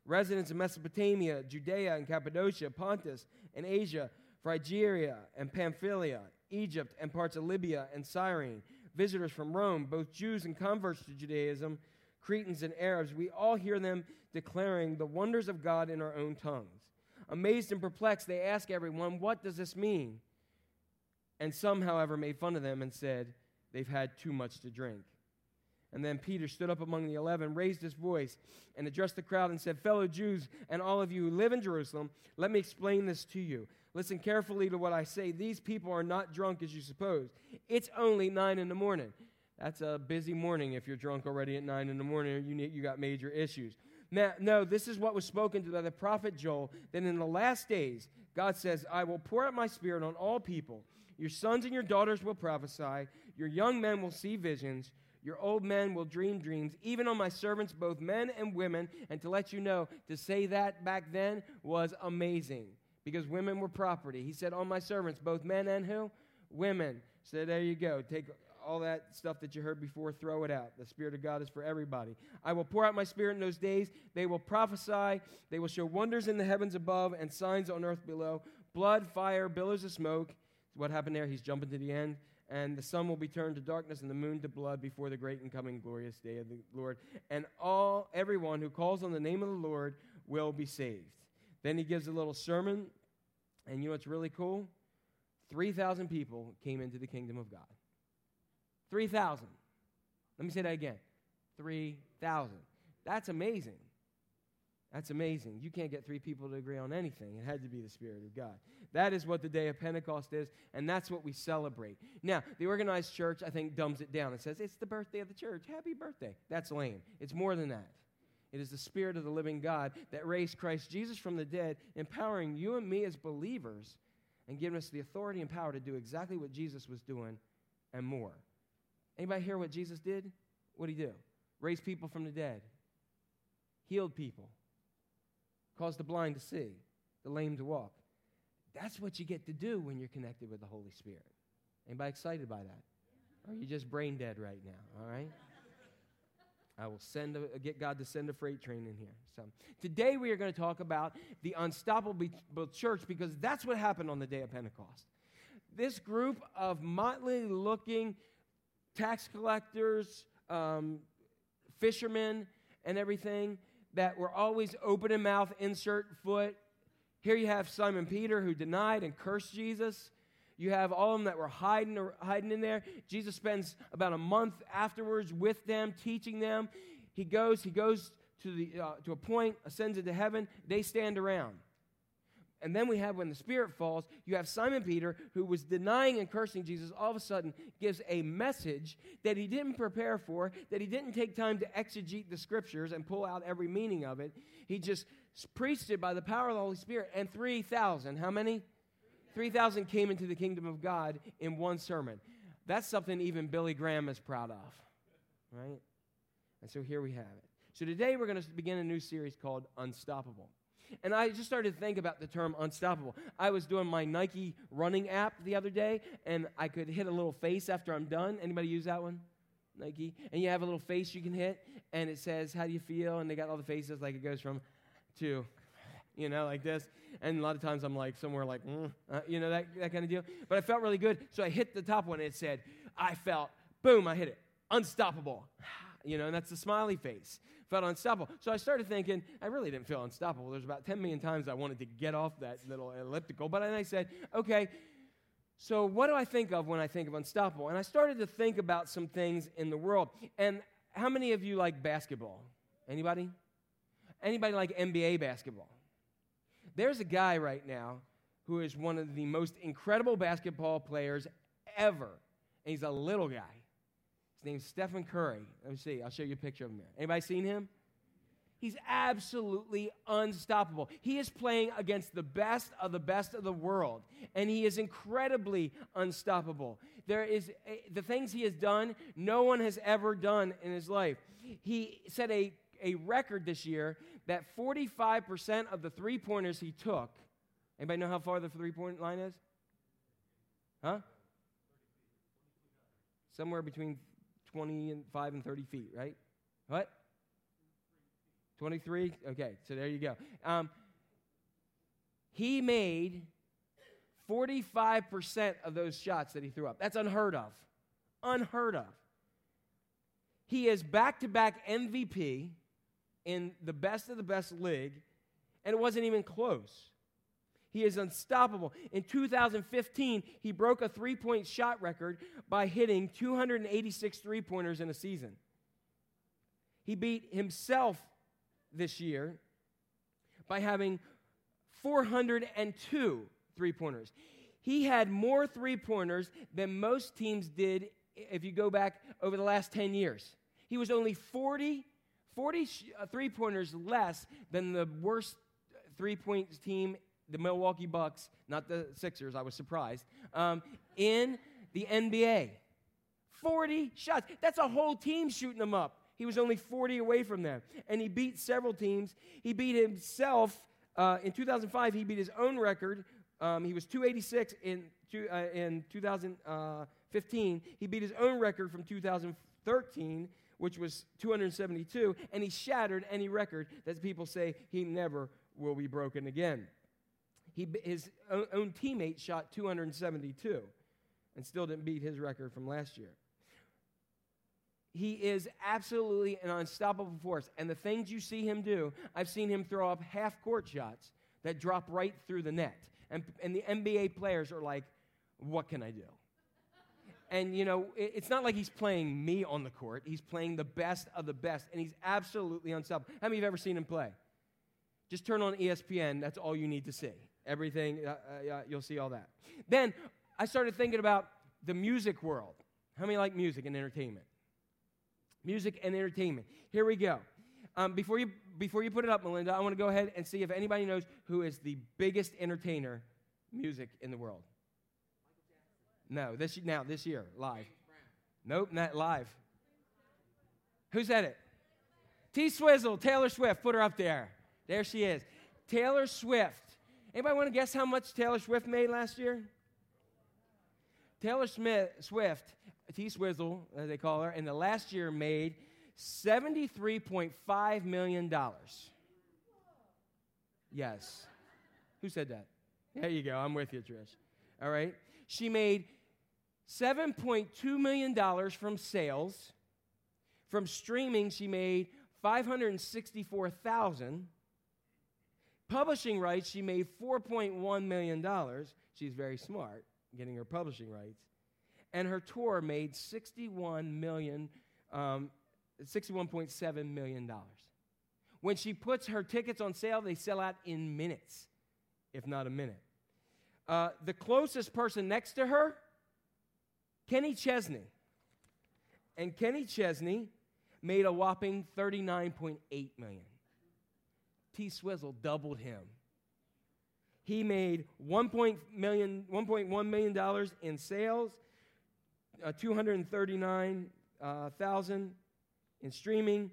residents of Mesopotamia, Judea and Cappadocia, Pontus and Asia, Phrygia and Pamphylia, Egypt and parts of Libya and Cyrene, visitors from Rome, both Jews and converts to Judaism, Cretans and Arabs, we all hear them declaring the wonders of God in our own tongues. Amazed and perplexed, they ask everyone, what does this mean? And some, however, made fun of them and said, they've had too much to drink. And then Peter stood up among the 11, raised his voice, and addressed the crowd and said, fellow Jews and all of you who live in Jerusalem, let me explain this to you. Listen carefully to what I say. These people are not drunk as you suppose. It's only 9 in the morning. That's a busy morning if you're drunk already at 9 in the morning. You got major issues. Now, no, this is what was spoken by the prophet Joel, that in the last days, God says, I will pour out my spirit on all people. Your sons and your daughters will prophesy. Your young men will see visions. Your old men will dream dreams, even on my servants, both men and women. And to let you know, to say that back then was amazing, because women were property. He said, on my servants, both men and who? Women. So there you go. Take all that stuff that you heard before, throw it out. The Spirit of God is for everybody. I will pour out my Spirit in those days. They will prophesy. They will show wonders in the heavens above and signs on earth below. Blood, fire, billows of smoke. What happened there? He's jumping to the end. And the sun will be turned to darkness and the moon to blood before the great and coming glorious day of the Lord. And everyone who calls on the name of the Lord will be saved. Then he gives a little sermon. And you know what's really cool? 3,000 people came into the kingdom of God. 3,000. Let me say that again. 3,000. That's amazing. That's amazing. You can't get 3 people to agree on anything. It had to be the Spirit of God. That is what the day of Pentecost is, and that's what we celebrate. Now, the organized church, I think, dumbs it down. It says, it's the birthday of the church. Happy birthday. That's lame. It's more than that. It is the Spirit of the living God that raised Christ Jesus from the dead, empowering you and me as believers and giving us the authority and power to do exactly what Jesus was doing and more. Anybody hear what Jesus did? What did he do? Raised people from the dead. Healed people. Caused the blind to see. The lame to walk. That's what you get to do when you're connected with the Holy Spirit. Anybody excited by that? Or are you just brain dead right now? All right? I will get God to send a freight train in here. So today we are going to talk about the unstoppable church, because that's what happened on the day of Pentecost. This group of motley-looking tax collectors, fishermen, and everything that were always open in mouth, insert foot. Here you have Simon Peter, who denied and cursed Jesus. You have all of them that were hiding in there. Jesus spends about a month afterwards with them, teaching them. He goes to a point, ascends into heaven. They stand around. And then we have, when the Spirit falls, you have Simon Peter, who was denying and cursing Jesus, all of a sudden gives a message that he didn't prepare for, that he didn't take time to exegete the Scriptures and pull out every meaning of it. He just preached it by the power of the Holy Spirit. And 3,000, how many? 3,000 came into the kingdom of God in one sermon. That's something even Billy Graham is proud of, right? And so here we have it. So today we're going to begin a new series called Unstoppable. And I just started to think about the term unstoppable. I was doing my Nike running app the other day, and I could hit a little face after I'm done. Anybody use that one? Nike? And you have a little face you can hit, and it says, how do you feel? And they got all the faces, like it goes from to, like this. And a lot of times I'm like somewhere like, that kind of deal. But I felt really good. So I hit the top one, and it said, I hit it, unstoppable. And that's the smiley face. Felt unstoppable. So I started thinking, I really didn't feel unstoppable. There's about 10 million times I wanted to get off that little elliptical. But then I said, okay, so what do I think of when I think of unstoppable? And I started to think about some things in the world. And how many of you like basketball? Anybody? Anybody like NBA basketball? There's a guy right now who is one of the most incredible basketball players ever. And he's a little guy. His name's Stephen Curry. Let me see. I'll show you a picture of him here. Anybody seen him? He's absolutely unstoppable. He is playing against the best of the world, and he is incredibly unstoppable. The things he has done, no one has ever done in his life. He set a record this year that 45% of the three-pointers he took. Anybody know how far the three-point line is? Huh? Somewhere between 25 and 30 feet, right? What? 23? Okay, so there you go. He made 45% of those shots that he threw up. That's unheard of. Unheard of. He is back-to-back MVP in the best of the best league, and it wasn't even close. He is unstoppable. In 2015, he broke a three-point shot record by hitting 286 three-pointers in a season. He beat himself this year by having 402 three-pointers. He had more three-pointers than most teams did if you go back over the last 10 years. He was only 40 three-pointers less than the worst three-point team, the Milwaukee Bucks, not the Sixers, I was surprised, in the NBA. 40 shots. That's a whole team shooting them up. He was only 40 away from them. And he beat several teams. He beat himself. In 2005, he beat his own record. He was 286 in 2015. He beat his own record from 2013, which was 272, and he shattered any record that people say he never will be broken again. His own teammate shot 272 and still didn't beat his record from last year. He is absolutely an unstoppable force. And the things you see him do, I've seen him throw up half-court shots that drop right through the net. And the NBA players are like, what can I do? And, you know, it's not like he's playing me on the court. He's playing the best of the best, and he's absolutely unstoppable. How many of you have ever seen him play? Just turn on ESPN. That's all you need to see. Everything, you'll see all that. Then I started thinking about the music world. How many like music and entertainment? Music and entertainment. Here we go. Before you put it up, Melinda, I want to go ahead and see if anybody knows who is the biggest entertainer music in the world. No, this year, live. Nope, not live. Who said it? T-Swizzle, Taylor Swift. Put her up there. There she is. Taylor Swift. Anybody want to guess how much Taylor Swift made last year? Taylor Swift, T-Swizzle, as they call her, in the last year made $73.5 million. Yes. Who said that? There you go. I'm with you, Trish. All right. She made $7.2 million from sales. From streaming, she made $564,000. Publishing rights, she made $4.1 million. She's very smart, getting her publishing rights. And her tour made $61.7 million. When she puts her tickets on sale, they sell out in minutes, if not a minute. The closest person next to her, Kenny Chesney. And Kenny Chesney made a whopping $39.8 million. T-Swizzle doubled him. He made $1.1 million in sales, $239,000 in streaming,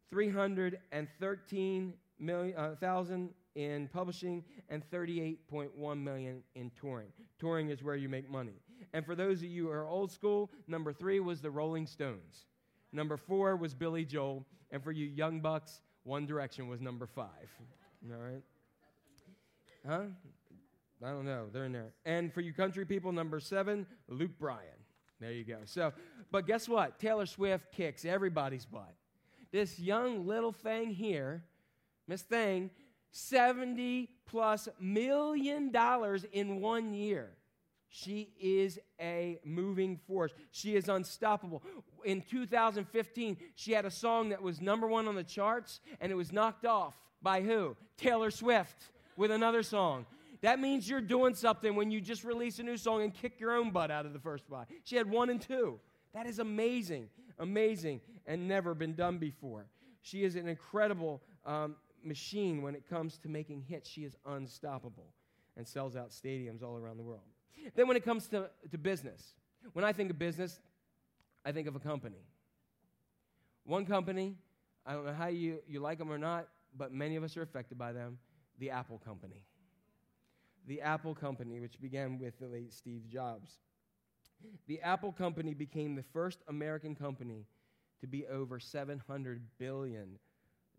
$313,000 in publishing, and $38.1 million in touring. Touring is where you make money. And for those of you who are old school, number 3 was the Rolling Stones. Number 4 was Billy Joel. And for you young bucks, One Direction was number 5. All right? Huh? I don't know. They're in there. And for you country people, number 7, Luke Bryan. There you go. So, but guess what? Taylor Swift kicks everybody's butt. This young little thing here, Miss Thing, $70+ million in 1 year. She is a moving force. She is unstoppable. In 2015, she had a song that was number 1 on the charts, and it was knocked off by who? Taylor Swift with another song. That means you're doing something when you just release a new song and kick your own butt out of the first spot. She had 1 and 2. That is amazing, amazing, and never been done before. She is an incredible machine when it comes to making hits. She is unstoppable and sells out stadiums all around the world. Then when it comes to business, when I think of business, I think of a company. One company, I don't know how you like them or not, but many of us are affected by them, the Apple Company. The Apple Company, which began with the late Steve Jobs. The Apple Company became the first American company to be over $700 billion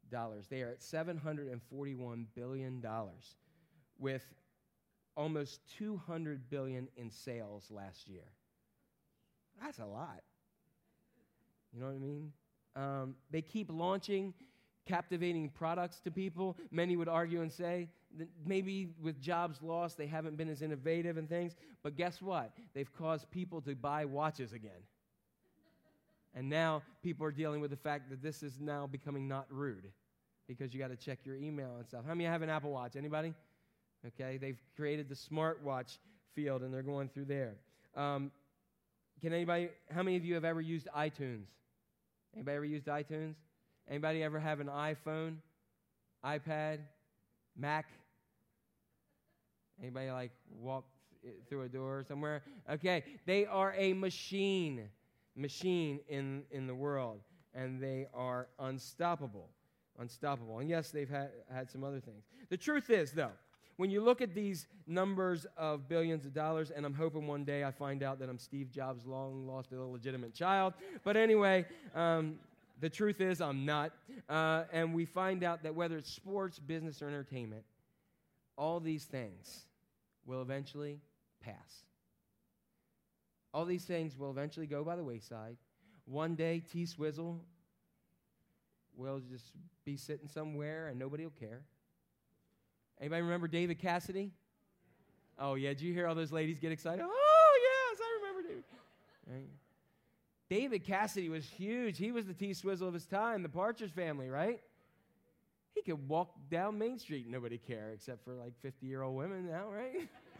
They are at $741 billion, with almost $200 billion in sales last year. That's a lot. You know what I mean? They keep launching captivating products to people. Many would argue and say that maybe with jobs lost, they haven't been as innovative and things. But guess what? They've caused people to buy watches again. And now people are dealing with the fact that this is now becoming not rude because you got to check your email and stuff. How many have an Apple Watch? Anybody? Okay, they've created the smartwatch field, and they're going through there. How many of you have ever used iTunes? Anybody ever used iTunes? Anybody ever have an iPhone, iPad, Mac? Anybody like walk through a door somewhere? Okay, they are a machine in the world, and they are unstoppable. And yes, they've had some other things. The truth is, though, when you look at these numbers of billions of dollars, and I'm hoping one day I find out that I'm Steve Jobs' long-lost illegitimate child. But anyway, the truth is I'm not. And we find out that whether it's sports, business, or entertainment, all these things will eventually pass. All these things will eventually go by the wayside. One day, T-Swizzle will just be sitting somewhere and nobody will care. Anybody remember David Cassidy? Oh, yeah. Did you hear all those ladies get excited? Oh, yes, I remember David. Right? David Cassidy was huge. He was the T-Swizzle of his time, the Partridge Family, right? He could walk down Main Street and nobody cared except for like 50-year-old women now, right?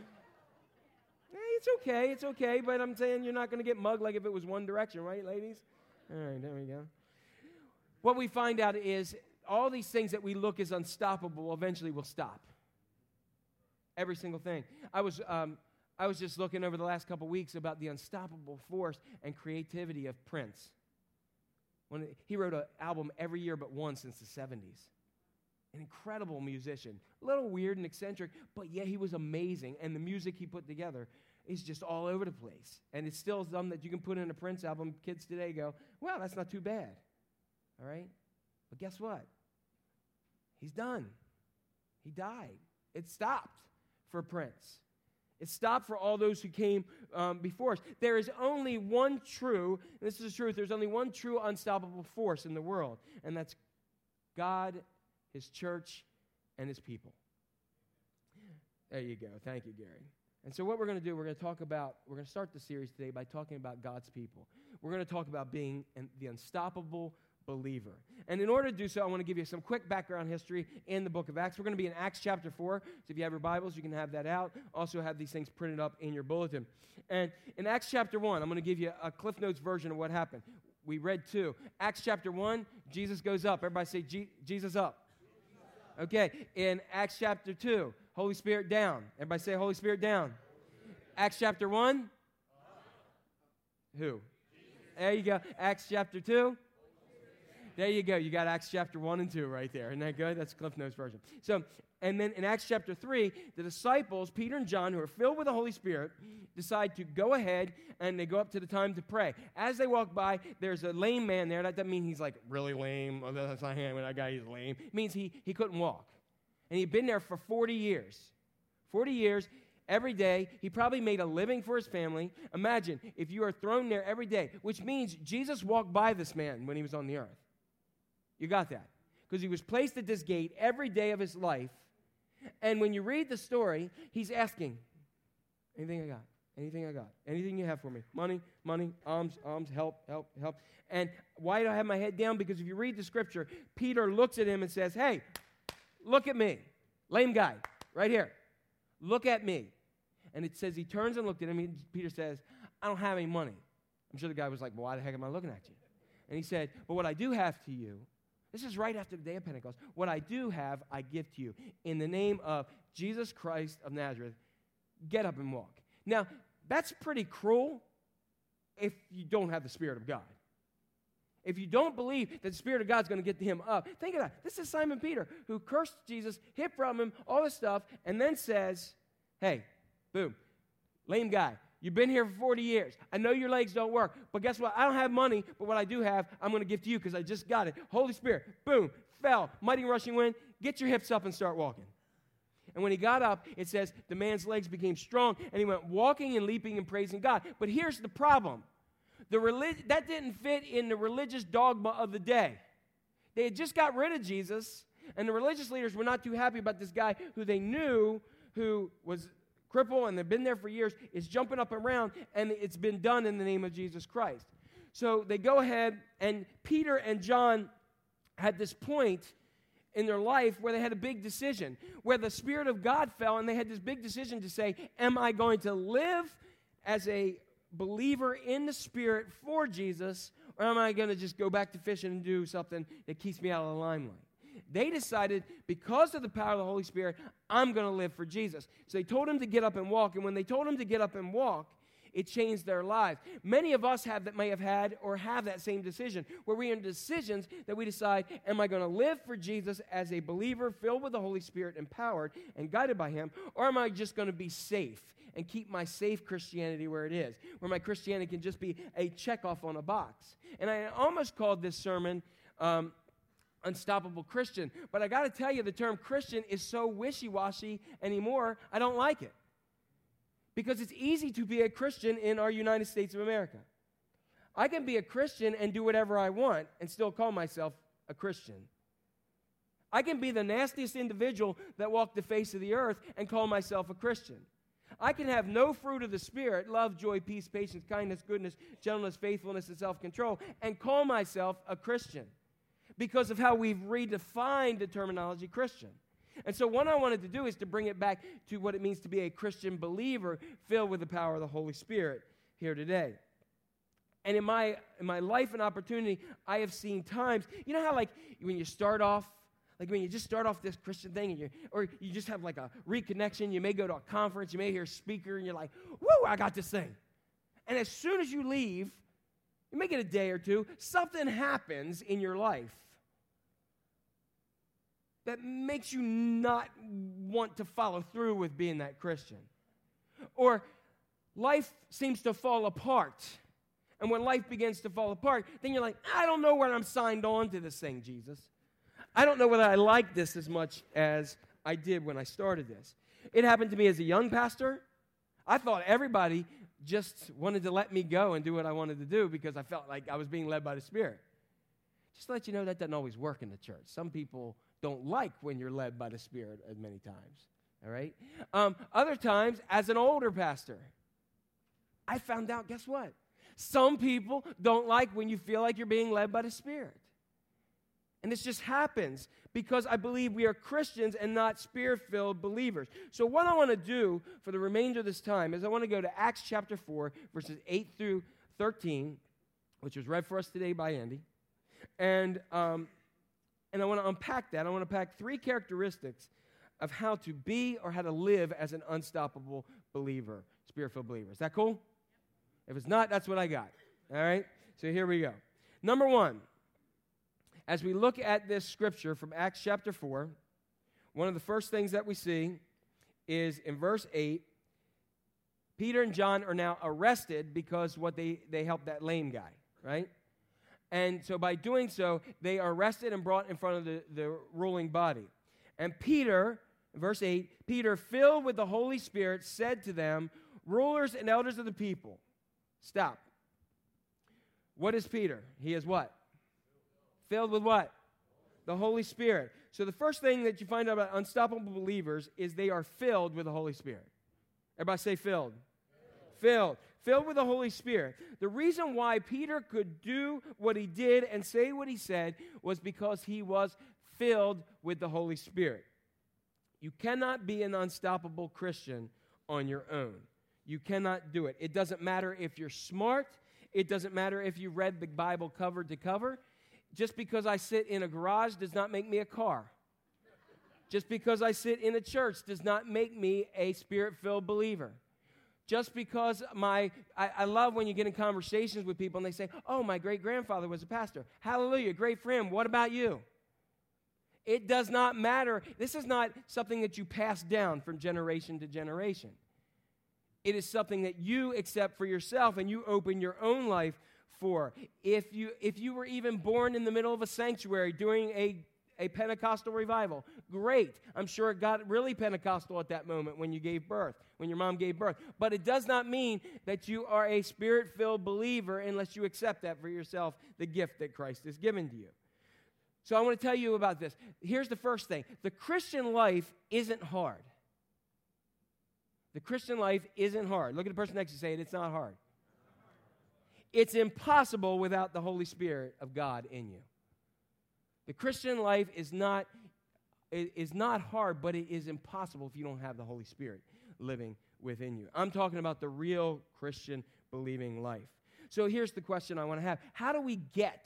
Hey, it's okay, but I'm saying you're not going to get mugged like if it was One Direction, right, ladies? All right, there we go. What we find out is all these things that we look as unstoppable eventually will stop. Every single thing. I was just looking over the last couple weeks about the unstoppable force and creativity of Prince. He wrote an album every year but one since the 70s. An incredible musician. A little weird and eccentric, but yet he was amazing. And the music he put together is just all over the place. And it's still something that you can put in a Prince album. Kids today go, wow, that's not too bad. All right? But guess what? He's done. He died. It stopped for Prince. It stopped for all those who came before us. There is only one true, and this is the truth, there's only one true unstoppable force in the world, and that's God, His church, and His people. There you go. Thank you, Gary. And so what we're going to do, we're going to start the series today by talking about God's people. We're going to talk about being the unstoppable believer. And in order to do so, I want to give you some quick background history in the book of Acts. We're going to be in Acts chapter 4. So if you have your Bibles, you can have that out. Also have these things printed up in your bulletin. And in Acts chapter 1, I'm going to give you a Cliff Notes version of what happened. We read 2. Acts chapter 1, Jesus goes up. Everybody say, Jesus up. Okay. In Acts chapter 2, Holy Spirit down. Everybody say, Holy Spirit down. Acts chapter 1. Who? There you go. Acts chapter 2. There you go. You got Acts chapter 1 and 2 right there. Isn't that good? That's Cliff Notes version. So, and then in Acts chapter 3, the disciples, Peter and John, who are filled with the Holy Spirit, decide to go ahead and they go up to the time to pray. As they walk by, there's a lame man there. That doesn't mean he's like really lame. Oh, that's not him. That guy is lame. It means he couldn't walk. And he'd been there for 40 years. 40 years. Every day, he probably made a living for his family. Imagine if you are thrown there every day, which means Jesus walked by this man when he was on the earth. You got that? Because he was placed at this gate every day of his life. And when you read the story, he's asking, anything I got? Anything I got? Anything you have for me? Money, alms, help. And why do I have my head down? Because if you read the scripture, Peter looks at him and says, hey, look at me. Lame guy, right here. Look at me. And it says he turns and looked at him. Peter says, I don't have any money. I'm sure the guy was like, well, why the heck am I looking at you? And he said, but what I do have to you, this is right after the day of Pentecost. What I do have, I give to you. In the name of Jesus Christ of Nazareth, get up and walk. Now, that's pretty cruel if you don't have the Spirit of God. If you don't believe that the Spirit of God's going to get him up, think of that. This is Simon Peter, who cursed Jesus, hid from him, all this stuff, and then says, hey, boom, lame guy, You've been here for 40 years. I know your legs don't work, but guess what? I don't have money, but what I do have, I'm going to give to you because I just got it. Holy Spirit, boom, fell, mighty rushing wind. Get your hips up and start walking. And when he got up, it says the man's legs became strong, and he went walking and leaping and praising God. But here's the problem. That didn't fit in the religious dogma of the day. They had just got rid of Jesus, and the religious leaders were not too happy about this guy who they knew who was crippled and they've been there for years, is jumping up and around, and it's been done in the name of Jesus Christ. So they go ahead, and Peter and John had this point in their life where they had a big decision, where the Spirit of God fell, and they had this big decision to say, am I going to live as a believer in the Spirit for Jesus, or am I going to just go back to fishing and do something that keeps me out of the limelight? They decided, because of the power of the Holy Spirit, I'm going to live for Jesus. So they told him to get up and walk, and when they told him to get up and walk, it changed their lives. Many of us may have had or have that same decision, where we are in decisions that we decide, am I going to live for Jesus as a believer filled with the Holy Spirit, empowered and guided by him, or am I just going to be safe and keep my safe Christianity where it is, where my Christianity can just be a checkoff on a box? And I almost called this sermon Unstoppable Christian, but I got to tell you, the term Christian is so wishy-washy anymore, I don't like it. Because it's easy to be a Christian in our United States of America. I can be a Christian and do whatever I want and still call myself a Christian. I can be the nastiest individual that walked the face of the earth and call myself a Christian. I can have no fruit of the Spirit, love, joy, peace, patience, kindness, goodness, gentleness, faithfulness, and self-control, and call myself a Christian because of how we've redefined the terminology Christian. And so what I wanted to do is to bring it back to what it means to be a Christian believer filled with the power of the Holy Spirit here today. And in my life and opportunity, I have seen times, you know how like when you start off, like when you just start off this Christian thing or you just have like a reconnection, you may go to a conference, you may hear a speaker, and you're like, woo, I got this thing. And as soon as you leave, you may get a day or two, something happens in your life that makes you not want to follow through with being that Christian. Or life seems to fall apart. And when life begins to fall apart, then you're like, I don't know whether I'm signed on to this thing, Jesus. I don't know whether I like this as much as I did when I started this. It happened to me as a young pastor. I thought everybody just wanted to let me go and do what I wanted to do because I felt like I was being led by the Spirit. Just to let you know, that doesn't always work in the church. Some people don't like when you're led by the Spirit as many times, all right? Other times, as an older pastor, I found out, guess what? Some people don't like when you feel like you're being led by the Spirit. And this just happens because I believe we are Christians and not Spirit-filled believers. So what I want to do for the remainder of this time is I want to go to Acts chapter 4, verses 8 through 13, which was read for us today by Andy. And I want to unpack that. I want to unpack 3 characteristics of how to be or how to live as an unstoppable believer, Spirit-filled believer. Is that cool? If it's not, that's what I got. All right? So here we go. Number 1, as we look at this scripture from Acts chapter 4, one of the first things that we see is in verse 8, Peter and John are now arrested because they helped that lame guy, right? And so by doing so, they are arrested and brought in front of the ruling body. And Peter, verse 8, Peter, filled with the Holy Spirit, said to them, rulers and elders of the people, stop. What is Peter? He is what? Filled with what? The Holy Spirit. So the first thing that you find out about unstoppable believers is they are filled with the Holy Spirit. Everybody say filled. Filled. Filled with the Holy Spirit. The reason why Peter could do what he did and say what he said was because he was filled with the Holy Spirit. You cannot be an unstoppable Christian on your own. You cannot do it. It doesn't matter if you're smart. It doesn't matter if you read the Bible cover to cover. Just because I sit in a garage does not make me a car. Just because I sit in a church does not make me a Spirit-filled believer. Just because I love when you get in conversations with people and they say, oh, my great-grandfather was a pastor. Hallelujah, great for him. What about you? It does not matter. This is not something that you pass down from generation to generation. It is something that you accept for yourself and you open your own life for. If you were even born in the middle of a sanctuary during a Pentecostal revival, great. I'm sure it got really Pentecostal at that moment when you gave birth, when your mom gave birth. But it does not mean that you are a Spirit-filled believer unless you accept that for yourself, the gift that Christ has given to you. So I want to tell you about this. Here's the first thing. The Christian life isn't hard. The Christian life isn't hard. Look at the person next to you, say it, it's not hard. It's impossible without the Holy Spirit of God in you. The Christian life is not hard, but it is impossible if you don't have the Holy Spirit living within you. I'm talking about the real Christian believing life. So here's the question I want to have. How do we get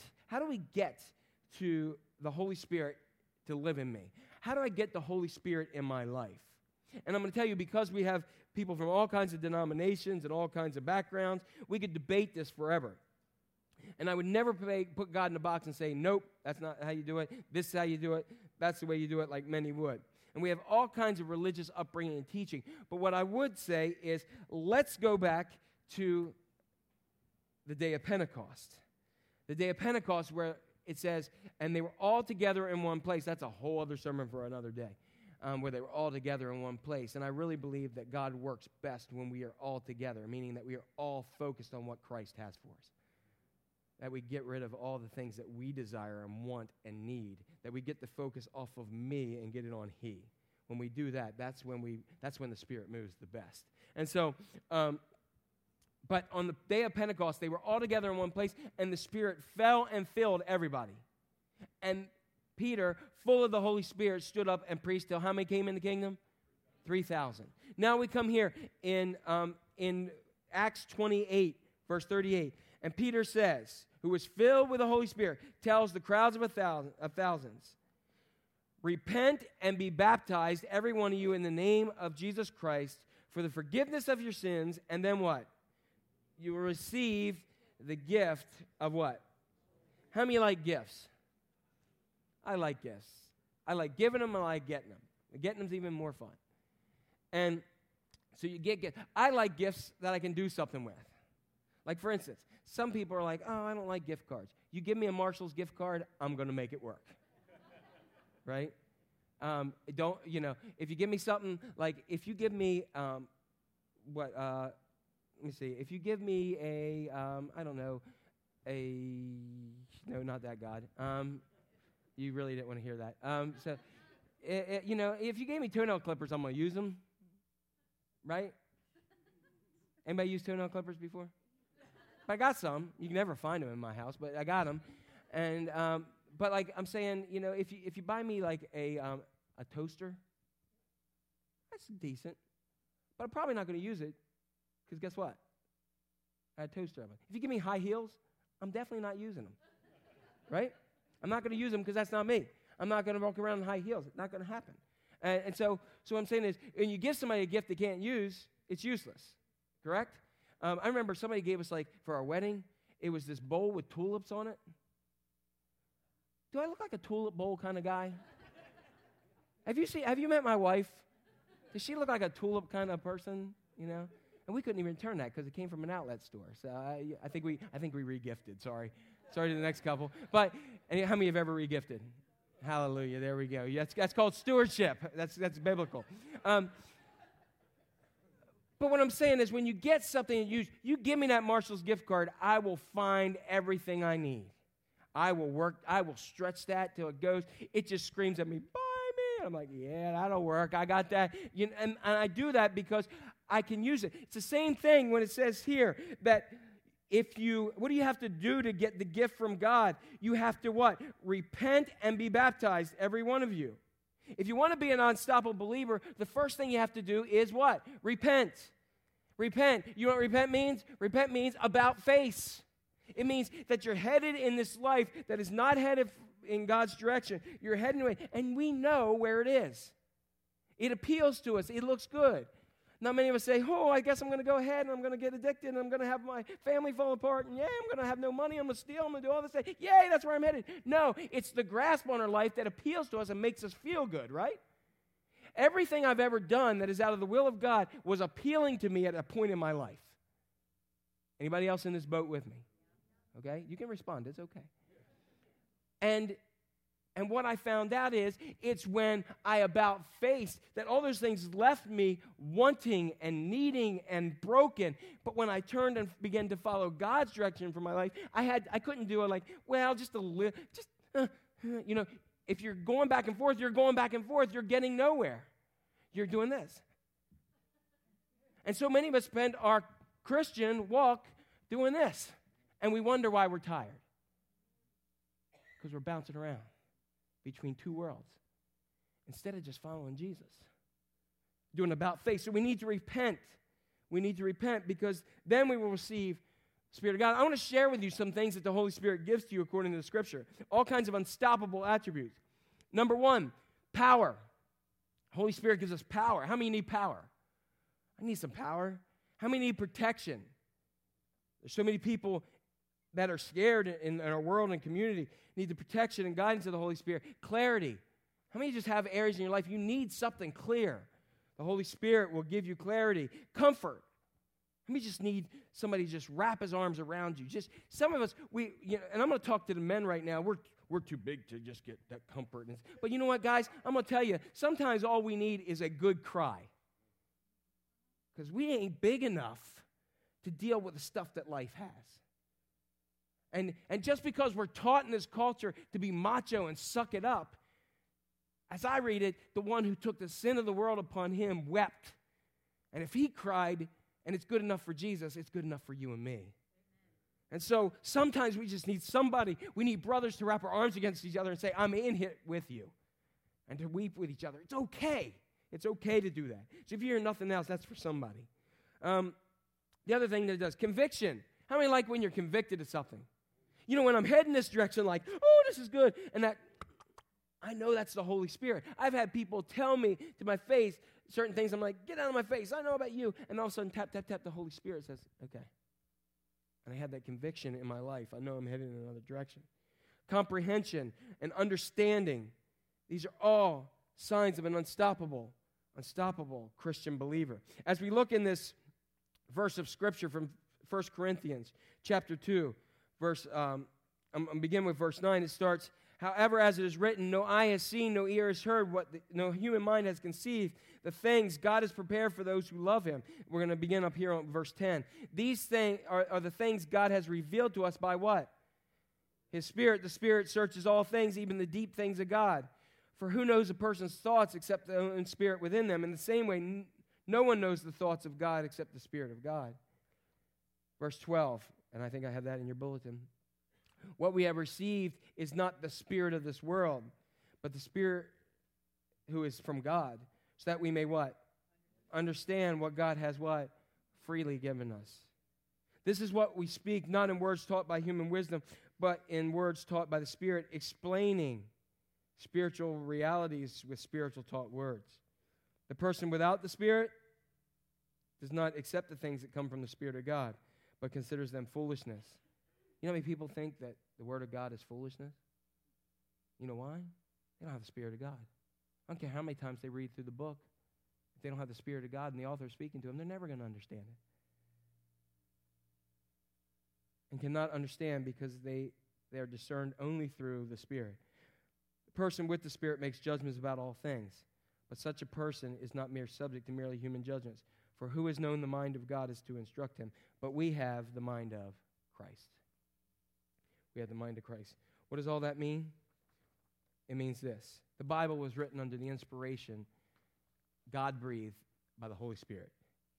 to the Holy Spirit to live in me? How do I get the Holy Spirit in my life? And I'm going to tell you, because we have people from all kinds of denominations and all kinds of backgrounds, we could debate this forever. And I would never put God in a box and say, nope, that's not how you do it. This is how you do it. That's the way you do it, like many would. And we have all kinds of religious upbringing and teaching. But what I would say is, let's go back to the day of Pentecost. The day of Pentecost where it says, and they were all together in one place. That's a whole other sermon for another day. Where they were all together in one place. And I really believe that God works best when we are all together, meaning that we are all focused on what Christ has for us. That we get rid of all the things that we desire and want and need. That we get the focus off of me and get it on He. When we do that, that's when the Spirit moves the best. And so, but on the day of Pentecost, they were all together in one place, and the Spirit fell and filled everybody. And Peter, full of the Holy Spirit, stood up and preached till how many came in the kingdom? 3,000. Now we come here in Acts 28, verse 38. And Peter says, who was filled with the Holy Spirit, tells the crowds of thousands, repent and be baptized, every one of you, in the name of Jesus Christ for the forgiveness of your sins. And then what? You will receive the gift of what? How many like gifts? I like gifts. I like giving them, I like getting them. Getting them's even more fun. And so you get gifts. I like gifts that I can do something with. Like, for instance, some people are like, oh, I don't like gift cards. You give me a Marshall's gift card, I'm going to make it work. Right? If you give me something, like, if you give me, let me see. If you give me no, not that God. You really didn't want to hear that. If you gave me toenail clippers, I'm going to use them. Right? Anybody used toenail clippers before? I got some. You can never find them in my house, but I got them. And but like I'm saying, if you buy me like a toaster, that's decent. But I'm probably not going to use it because guess what? I had a toaster oven. If you give me high heels, I'm definitely not using them. Right? I'm not going to use them because that's not me. I'm not going to walk around in high heels. It's not going to happen. And so what I'm saying is, when you give somebody a gift they can't use, it's useless. Correct? I remember somebody gave us, like, for our wedding, it was this bowl with tulips on it. Do I look like a tulip bowl kind of guy? Have you met my wife? Does she look like a tulip kind of person, And we couldn't even return that because it came from an outlet store. So I think we re-gifted. Sorry to the next couple. But how many have ever re-gifted? Hallelujah. There we go. That's called stewardship. That's biblical. But what I'm saying is, when you get something you give me that Marshall's gift card, I will find everything I need. I will work. I will stretch that till it goes. It just screams at me, buy me. I'm like, yeah, that'll work. I got that. And I do that because I can use it. It's the same thing when it says here that what do you have to do to get the gift from God? You have to what? Repent and be baptized, every one of you. If you want to be an unstoppable believer, the first thing you have to do is what? Repent. Repent. You know what repent means? Repent means about face. It means that you're headed in this life that is not headed in God's direction. You're heading away, and we know where it is. It appeals to us. It looks good. Not many of us say, oh, I guess I'm going to go ahead and I'm going to get addicted and I'm going to have my family fall apart and, I'm going to have no money, I'm going to steal, I'm going to do all this. Yay, that's where I'm headed. No, it's the grasp on our life that appeals to us and makes us feel good, right? Everything I've ever done that is out of the will of God was appealing to me at a point in my life. Anybody else in this boat with me? Okay? You can respond. It's okay. And what I found out is it's when I about faced that all those things left me wanting and needing and broken. But when I turned and began to follow God's direction for my life, I couldn't do it like, well, just a little, you know, if you're going back and forth, you're getting nowhere. You're doing this. And so many of us spend our Christian walk doing this. And we wonder why we're tired. Because we're bouncing around between two worlds instead of just following Jesus. Doing about face. So we need to repent. We need to repent because then we will receive the Spirit of God. I want to share with you some things that the Holy Spirit gives to you according to the Scripture. All kinds of unstoppable attributes. Number one, power. Holy Spirit gives us power. How many need power? I need some power. How many need protection? There's so many people that are scared in our world and community, need the protection and guidance of the Holy Spirit. Clarity. How many just have areas in your life you need something clear? The Holy Spirit will give you clarity. Comfort. How many just need somebody to just wrap his arms around you? Just some of us, and I'm going to talk to the men right now. We're too big to just get that comfort. But you know what, guys? I'm going to tell you, sometimes all we need is a good cry. Because we ain't big enough to deal with the stuff that life has. And just because we're taught in this culture to be macho and suck it up, as I read it, the one who took the sin of the world upon him wept. And if he cried, and it's good enough for Jesus, it's good enough for you and me. And so sometimes we just need somebody, we need brothers to wrap our arms against each other and say, I'm in here with you. And to weep with each other. It's okay. It's okay to do that. So if you hear nothing else, that's for somebody. The other thing that it does, conviction. How many like when you're convicted of something? You know, when I'm heading this direction, like, oh, this is good, and that, I know that's the Holy Spirit. I've had people tell me to my face certain things. I'm like, get out of my face. I know about you. And all of a sudden, tap, tap, tap, the Holy Spirit says, okay. And I had that conviction in my life. I know I'm heading in another direction. Comprehension and understanding. These are all signs of an unstoppable Christian believer. As we look in this verse of Scripture from 1 Corinthians chapter 2, I'm begin with verse 9. It starts, however, as it is written, no eye has seen, no ear has heard, no human mind has conceived, the things God has prepared for those who love him. We're going to begin up here on verse 10. These things are the things God has revealed to us by what? His Spirit. The Spirit searches all things, even the deep things of God. For who knows a person's thoughts except the own spirit within them? In the same way, no one knows the thoughts of God except the Spirit of God. Verse 12. And I think I have that in your bulletin. What we have received is not the spirit of this world, but the Spirit who is from God, so that we may what? Understand what God has what? Freely given us. This is what we speak, not in words taught by human wisdom, but in words taught by the Spirit, explaining spiritual realities with spiritual taught words. The person without the Spirit does not accept the things that come from the Spirit of God, but considers them foolishness. You know how many people think that the Word of God is foolishness? You know why? They don't have the Spirit of God. I don't care how many times they read through the book. If they don't have the Spirit of God and the author is speaking to them, they're never going to understand it. And cannot understand because they are discerned only through the Spirit. The person with the Spirit makes judgments about all things, but such a person is not mere subject to merely human judgments. For who has known the mind of God is to instruct him, but we have the mind of Christ. We have the mind of Christ. What does all that mean? It means this. The Bible was written under the inspiration, God-breathed by the Holy Spirit.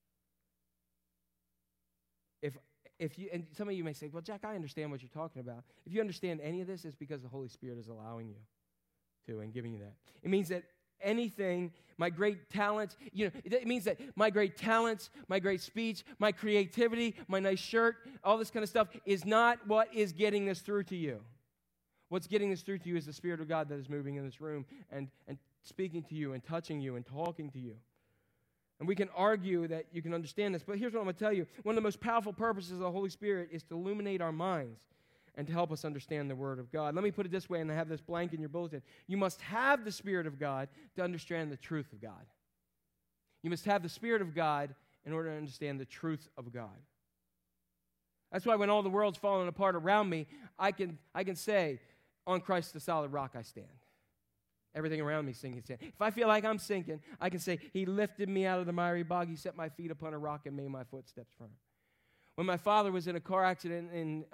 If you, and some of you may say, well, Jack, I understand what you're talking about. If you understand any of this, it's because the Holy Spirit is allowing you to and giving you that. It means that anything, my great talents, it means that my great talents, my great speech, my creativity, my nice shirt, all this kind of stuff is not what is getting this through to you. What's getting this through to you is the Spirit of God that is moving in this room and speaking to you and touching you and talking to you. And we can argue that you can understand this, but here's what I'm going to tell you. One of the most powerful purposes of the Holy Spirit is to illuminate our minds and to help us understand the Word of God. Let me put it this way, and I have this blank in your bulletin. You must have the Spirit of God to understand the truth of God. You must have the Spirit of God in order to understand the truth of God. That's why when all the world's falling apart around me, I can say, on Christ the solid rock I stand. Everything around me sinking sand. If I feel like I'm sinking, I can say, He lifted me out of the miry bog. He set my feet upon a rock and made my footsteps firm. When my father was in a car accident in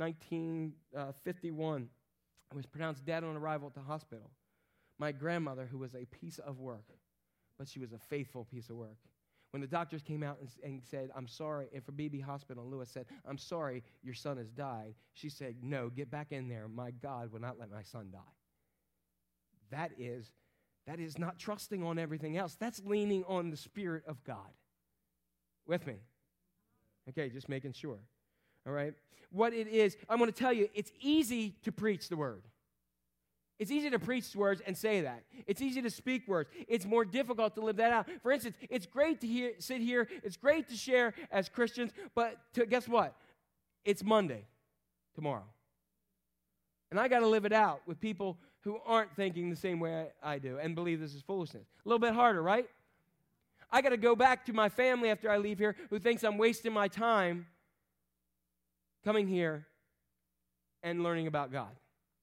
1951, and was pronounced dead on arrival at the hospital, my grandmother, who was a piece of work, but she was a faithful piece of work, when the doctors came out and said, I'm sorry, and for BB Hospital, and Lewis said, I'm sorry, your son has died, she said, no, get back in there. My God will not let my son die. That is not trusting on everything else. That's leaning on the Spirit of God. With me? Okay, just making sure. All right? What it is, I'm going to tell you, it's easy to preach the Word. It's easy to preach words and say that. It's easy to speak words. It's more difficult to live that out. For instance, it's great to sit here. It's great to share as Christians, but guess what? It's Monday, tomorrow. And I got to live it out with people who aren't thinking the same way I do and believe this is foolishness. A little bit harder, right? I got to go back to my family after I leave here who thinks I'm wasting my time coming here and learning about God.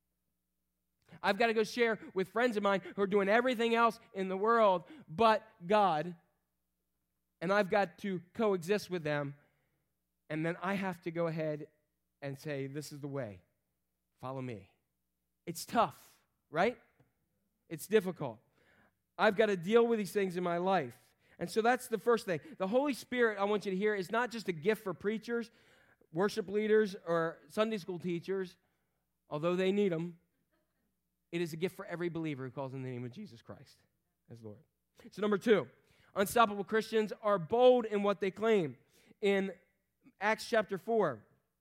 I've got to go share with friends of mine who are doing everything else in the world but God, and I've got to coexist with them, and then I have to go ahead and say, this is the way. Follow me. It's tough, right? It's difficult. I've got to deal with these things in my life. And so that's the first thing. The Holy Spirit, I want you to hear, is not just a gift for preachers, worship leaders, or Sunday school teachers, although they need them. It is a gift for every believer who calls in the name of Jesus Christ as Lord. So number 2, unstoppable Christians are bold in what they claim. In Acts chapter 4,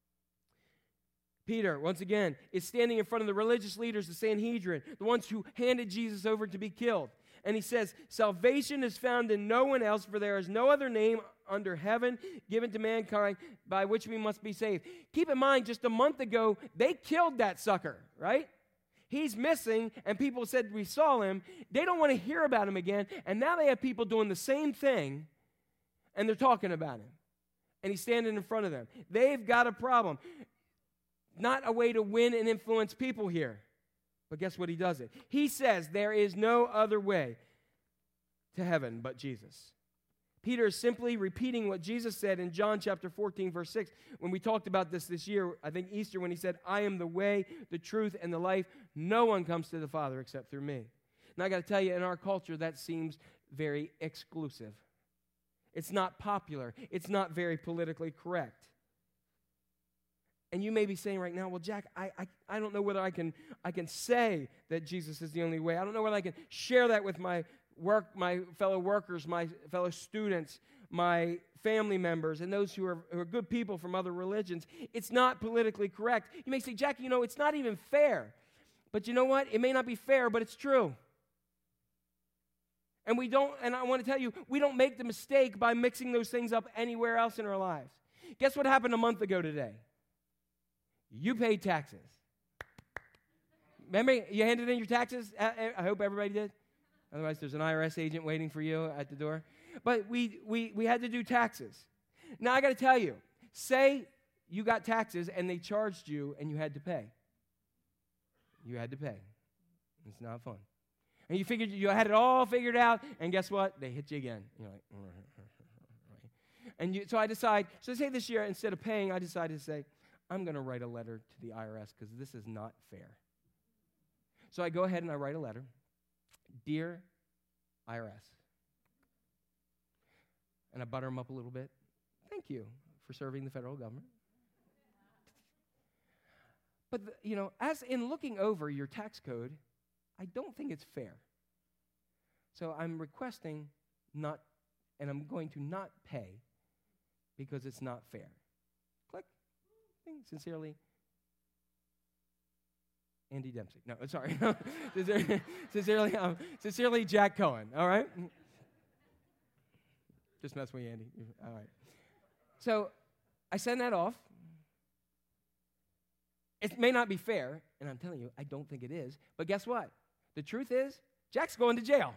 Peter, once again, is standing in front of the religious leaders, the Sanhedrin, the ones who handed Jesus over to be killed. And he says, salvation is found in no one else, for there is no other name under heaven given to mankind by which we must be saved. Keep in mind, just a month ago, they killed that sucker, right? He's missing, and people said we saw him. They don't want to hear about him again, and now they have people doing the same thing, and they're talking about him. And he's standing in front of them. They've got a problem. Not a way to win and influence people here. But guess what? He does it. He says there is no other way to heaven but Jesus. Peter is simply repeating what Jesus said in John chapter 14, verse 6. When we talked about this year, I think Easter, when he said, I am the way, the truth, and the life. No one comes to the Father except through me. And I got to tell you, in our culture, that seems very exclusive. It's not popular. It's not very politically correct. And you may be saying right now, well, Jack, I don't know whether I can say that Jesus is the only way. I don't know whether I can share that with my fellow workers, my fellow students, my family members, and those who are good people from other religions. It's not politically correct. You may say, Jack, it's not even fair. But you know what? It may not be fair, but it's true. And I want to tell you, we don't make the mistake by mixing those things up anywhere else in our lives. Guess what happened a month ago today? You paid taxes. Remember, you handed in your taxes? I hope everybody did. Otherwise, there's an IRS agent waiting for you at the door. But we had to do taxes. Now, I got to tell you, say you got taxes and they charged you and you had to pay. You had to pay. It's not fun. And you had it all figured out, and guess what? They hit you again. You're like, and so say this year, instead of paying, I decided to say, I'm going to write a letter to the IRS because this is not fair. So I go ahead and I write a letter. Dear IRS. And I butter them up a little bit. Thank you for serving the federal government. But, as in looking over your tax code, I don't think it's fair. So I'm requesting not, and I'm going to not pay because it's not fair. Click. Sincerely, Andy Dempsey. No, sorry. Sincerely, Jack Cohen. All right? Just mess with you, Andy. All right. So I send that off. It may not be fair, and I'm telling you, I don't think it is, but guess what? The truth is, Jack's going to jail.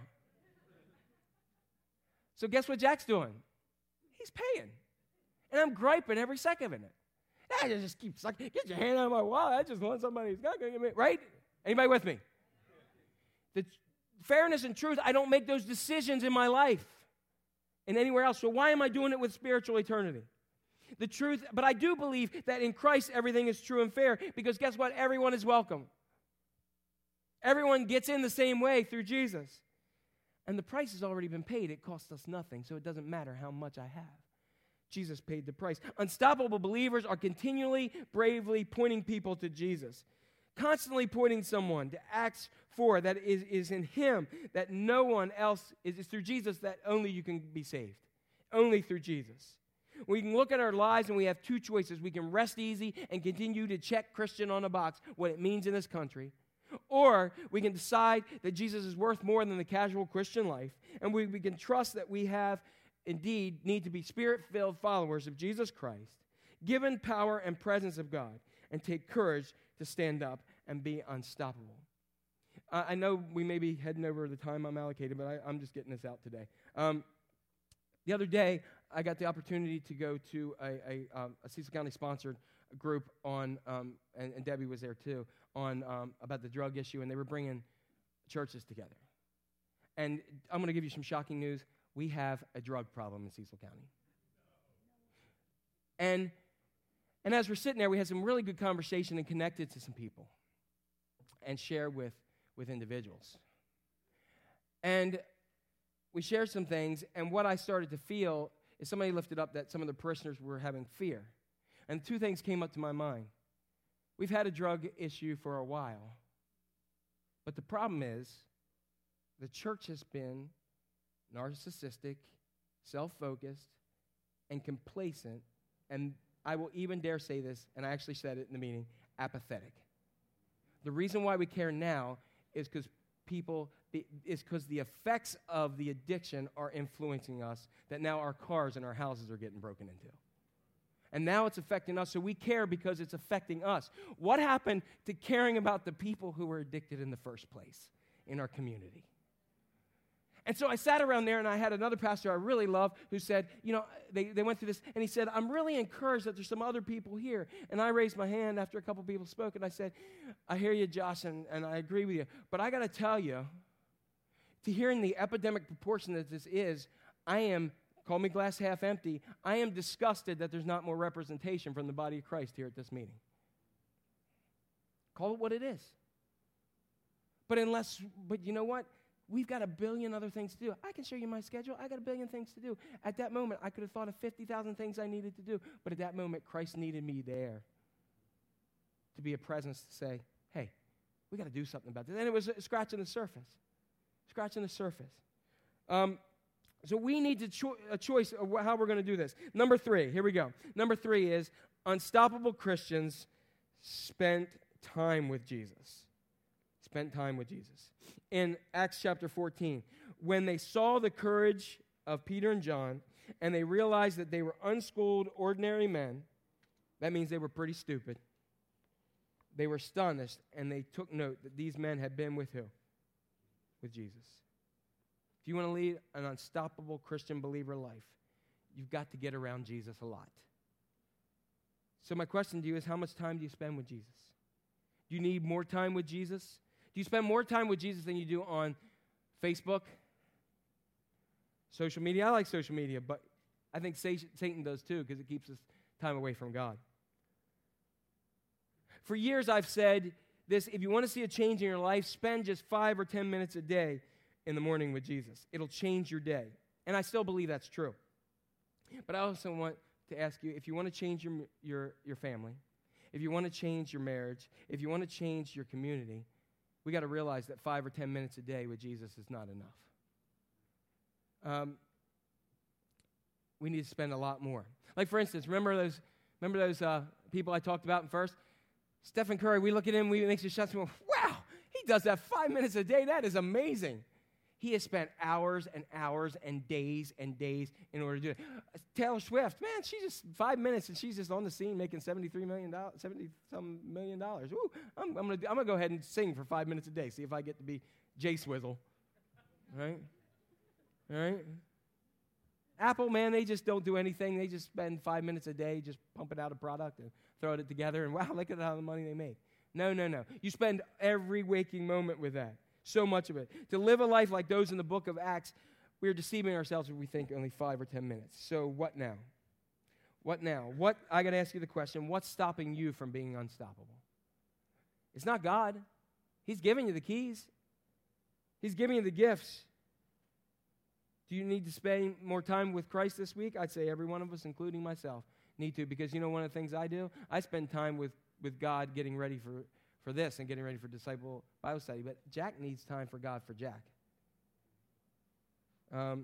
So guess what Jack's doing? He's paying. And I'm griping every second of it. I just keep sucking. Get your hand out of my wallet. I just want somebody who's not going to get me. Right? Anybody with me? The fairness and truth, I don't make those decisions in my life and anywhere else. So why am I doing it with spiritual eternity? The truth, but I do believe that in Christ everything is true and fair, because guess what? Everyone is welcome. Everyone gets in the same way through Jesus. And the price has already been paid. It costs us nothing, so it doesn't matter how much I have. Jesus paid the price. Unstoppable believers are continually, bravely pointing people to Jesus, constantly pointing someone to Acts 4 that is in Him, that no one else is through Jesus, that only you can be saved. Only through Jesus. We can look at our lives and we have two choices. We can rest easy and continue to check Christian on a box, what it means in this country. Or we can decide that Jesus is worth more than the casual Christian life, and we can trust that we have indeed need to be Spirit-filled followers of Jesus Christ, given power and presence of God, and take courage to stand up and be unstoppable. I know we may be heading over the time I'm allocated, but I'm just getting this out today. The other day, I got the opportunity to go to a Cecil County-sponsored group on, and Debbie was there too, on about the drug issue, and they were bringing churches together. And I'm going to give you some shocking news. We have a drug problem in Cecil County. And as we're sitting there, we had some really good conversation and connected to some people and shared with individuals. And we shared some things, and what I started to feel is somebody lifted up that some of the parishioners were having fear. And two things came up to my mind. We've had a drug issue for a while, but the problem is the church has been narcissistic, self-focused, and complacent, and I will even dare say this, and I actually said it in the meeting, apathetic. The reason why we care now is because the effects of the addiction are influencing us, that now our cars and our houses are getting broken into. And now it's affecting us, so we care because it's affecting us. What happened to caring about the people who were addicted in the first place in our community? And so I sat around there, and I had another pastor I really love who said, they went through this, and he said, I'm really encouraged that there's some other people here. And I raised my hand after a couple people spoke, and I said, I hear you, Josh, and I agree with you. But I got to tell you, to hearing the epidemic proportion that this is, I am, call me glass half empty, I am disgusted that there's not more representation from the body of Christ here at this meeting. Call it what it is. But you know what? We've got a billion other things to do. I can show you my schedule. I got a billion things to do. At that moment, I could have thought of 50,000 things I needed to do. But at that moment, Christ needed me there to be a presence to say, hey, we got to do something about this. And it was scratching the surface. Scratching the surface. So we need a choice of how we're going to do this. Number 3, here we go. Number 3 is unstoppable Christians spent time with Jesus. Spent time with Jesus. In Acts chapter 14, when they saw the courage of Peter and John, and they realized that they were unschooled, ordinary men, that means they were pretty stupid. They were astonished, and they took note that these men had been with who? With Jesus. If you want to lead an unstoppable Christian believer life, you've got to get around Jesus a lot. So my question to you is, how much time do you spend with Jesus? Do you need more time with Jesus? Do you spend more time with Jesus than you do on Facebook? Social media? I like social media, but I think Satan does too, because it keeps us time away from God. For years I've said this: if you want to see a change in your life, spend just 5 or 10 minutes a day in the morning with Jesus. It'll change your day. And I still believe that's true. But I also want to ask you, if you want to change your family, if you want to change your marriage, if you want to change your community, we got to realize that 5 or 10 minutes a day with Jesus is not enough. We need to spend a lot more. Like, for instance, remember those people I talked about in first? Stephen Curry, we look at him, we make some shots, and we go, wow, he does that 5 minutes a day. That is amazing. He has spent hours and hours and days in order to do it. Taylor Swift, man, she's just 5 minutes and she's just on the scene making $70-some million. Woo, I'm gonna go ahead and sing for 5 minutes a day, see if I get to be Jay Swizzle. All right? Apple, man, they just don't do anything. They just spend 5 minutes a day just pumping out a product and throwing it together, and wow, look at how the money they make. No. You spend every waking moment with that. So much of it. To live a life like those in the book of Acts, we're deceiving ourselves if we think only 5 or 10 minutes. So what now? I got to ask you the question, what's stopping you from being unstoppable? It's not God. He's giving you the keys. He's giving you the gifts. Do you need to spend more time with Christ this week? I'd say every one of us, including myself, need to, because you know one of the things I do? I spend time with God getting ready for this and getting ready for Disciple Bible Study. But Jack needs time for God for Jack. And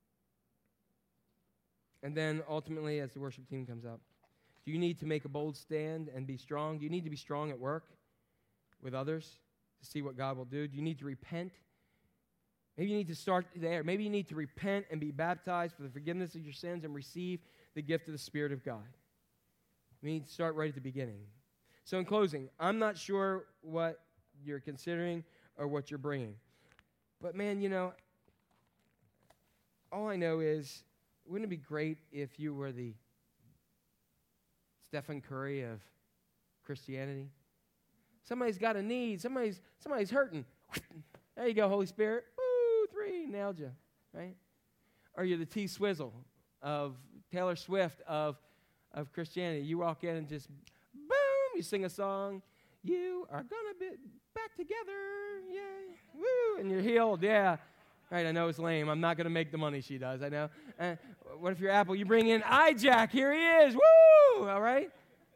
then ultimately, as the worship team comes up, do you need to make a bold stand and be strong? Do you need to be strong at work with others to see what God will do? Do you need to repent? Maybe you need to start there. Maybe you need to repent and be baptized for the forgiveness of your sins and receive the gift of the Spirit of God. We need to start right at the beginning. So in closing, I'm not sure what you're considering or what you're bringing. But man, you know, all I know is, wouldn't it be great if you were the Stephen Curry of Christianity? Somebody's got a need. Somebody's hurting. There you go, Holy Spirit. Woo, 3, nailed you, right? Or you're the T Swizzle of Taylor Swift of Christianity. You walk in and just, boom, you sing a song. You are going to be back together, yeah, woo, and you're healed, yeah. Right, I know it's lame. I'm not going to make the money she does, I know. What if you're Apple? You bring in iJack, here he is, woo, all right?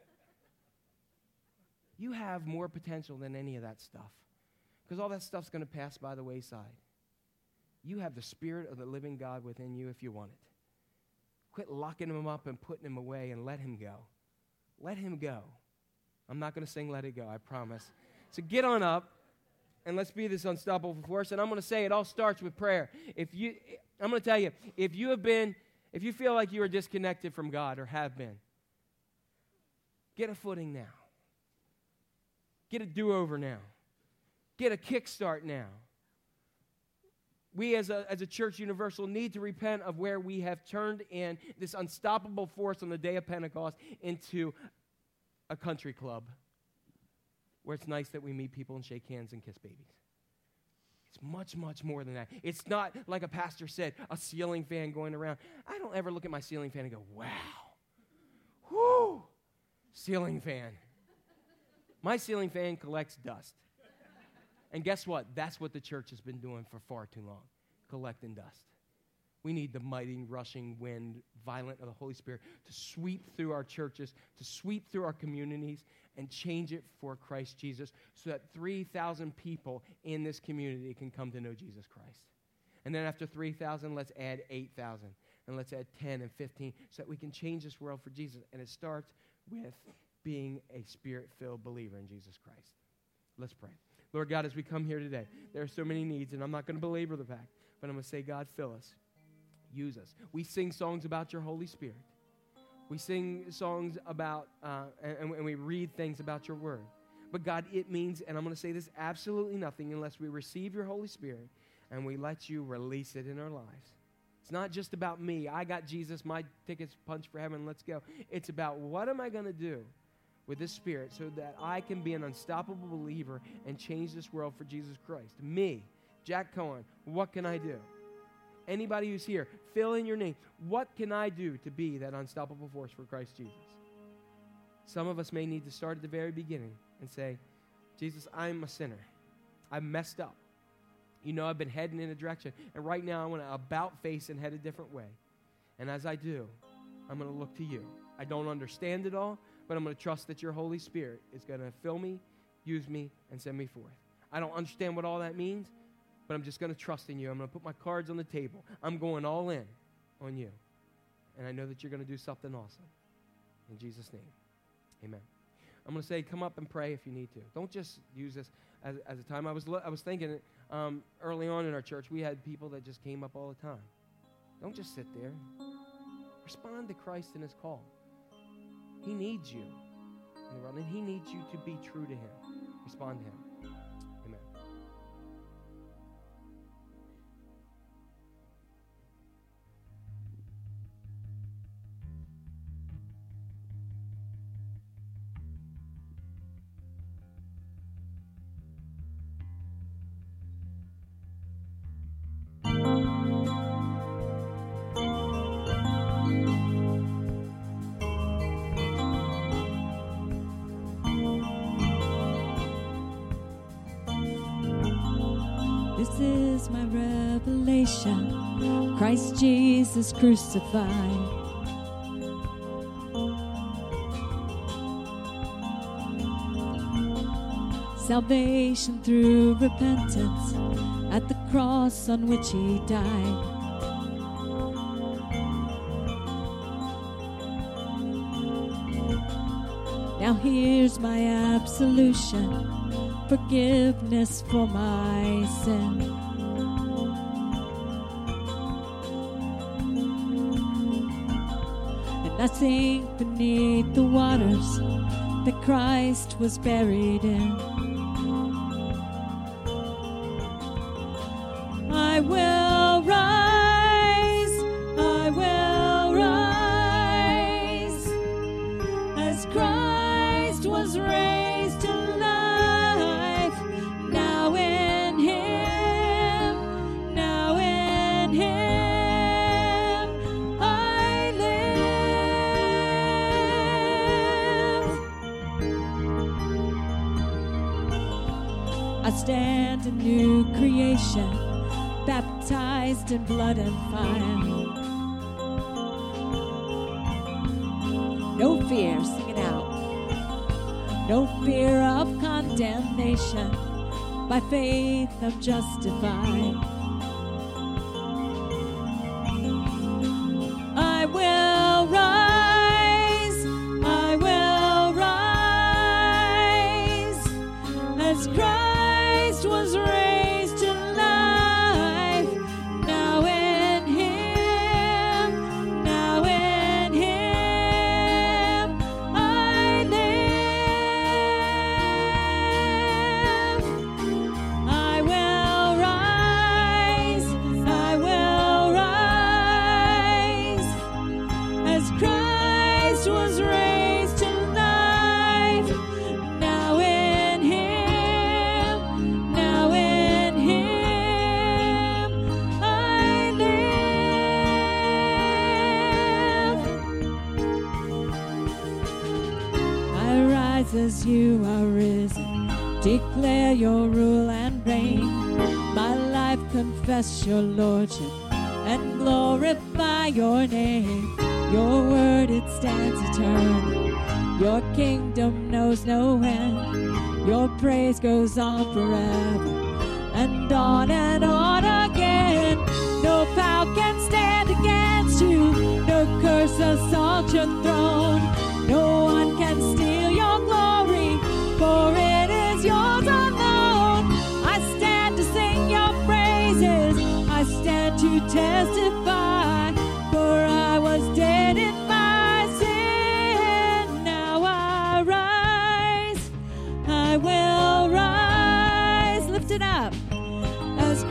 You have more potential than any of that stuff, because all that stuff's going to pass by the wayside. You have the Spirit of the living God within you if you want it. Quit locking him up and putting him away and let him go. Let him go. I'm not going to sing Let It Go, I promise. So get on up, and let's be this unstoppable force. And I'm going to say it all starts with prayer. I'm going to tell you, if you feel like you are disconnected from God or have been, get a footing now. Get a do-over now. Get a kickstart now. We as a church universal need to repent of where we have turned in this unstoppable force on the day of Pentecost into a country club where it's nice that we meet people and shake hands and kiss babies. It's much, much more than that. It's not, like a pastor said, a ceiling fan going around. I don't ever look at my ceiling fan and go, wow, whoo, ceiling fan. My ceiling fan collects dust. And guess what? That's what the church has been doing for far too long, collecting dust. We need the mighty, rushing wind, violent of the Holy Spirit to sweep through our churches, to sweep through our communities, and change it for Christ Jesus so that 3,000 people in this community can come to know Jesus Christ. And then after 3,000, let's add 8,000, and let's add 10 and 15 so that we can change this world for Jesus. And it starts with being a Spirit-filled believer in Jesus Christ. Let's pray. Lord God, as we come here today, there are so many needs, and I'm not going to belabor the fact, but I'm going to say, God, fill us. Use us. We sing songs about your Holy Spirit. We sing songs about, and we read things about your word. But God, it means, and I'm going to say this, absolutely nothing unless we receive your Holy Spirit and we let you release it in our lives. It's not just about me. I got Jesus, my ticket's punched for heaven, let's go. It's about what am I going to do with this Spirit so that I can be an unstoppable believer and change this world for Jesus Christ. Me, Jack Cohen, what can I do? Anybody who's here, fill in your name. What can I do to be that unstoppable force for Christ Jesus? Some of us may need to start at the very beginning and say, Jesus, I'm a sinner. I've messed up. You know, I've been heading in a direction, and right now I want to about face and head a different way. And as I do, I'm going to look to you. I don't understand it all, but I'm going to trust that your Holy Spirit is going to fill me, use me, and send me forth. I don't understand what all that means, but I'm just going to trust in you. I'm going to put my cards on the table. I'm going all in on you. And I know that you're going to do something awesome. In Jesus' name, amen. I'm going to say, come up and pray if you need to. Don't just use this. as a time. I was thinking early on in our church, we had people that just came up all the time. Don't just sit there. Respond to Christ and his call. He needs you in the world, and he needs you to be true to him. Respond to him. Amen. This is my revelation, Christ Jesus crucified. Salvation through repentance at the cross on which he died. Now here's my absolution, forgiveness for my sin. And I sink beneath the waters that Christ was buried in. I will rise, I will rise, as Christ was raised to life. Now in him I live. I stand a new creation, baptized in blood and fire. No fear, sing it out. No fear of condemnation. By faith I'm justified. I will rise, I will rise, as Christ was raised to life. Now in him I live. I will rise, as Christ was raised to life. Now in him I live. I rise as you are risen, declare your rule and reign. My life confess your lordship and glorify your name. Your word, it stands eternal. Your kingdom knows no end. Your praise goes on forever and on again. No power can stand against you. No curse assault your throne. No one can steal your glory, for it is yours alone. I stand to sing your praises. I stand to testify, for I was dead in my sin. Now I rise, I will rise. Lift it up. As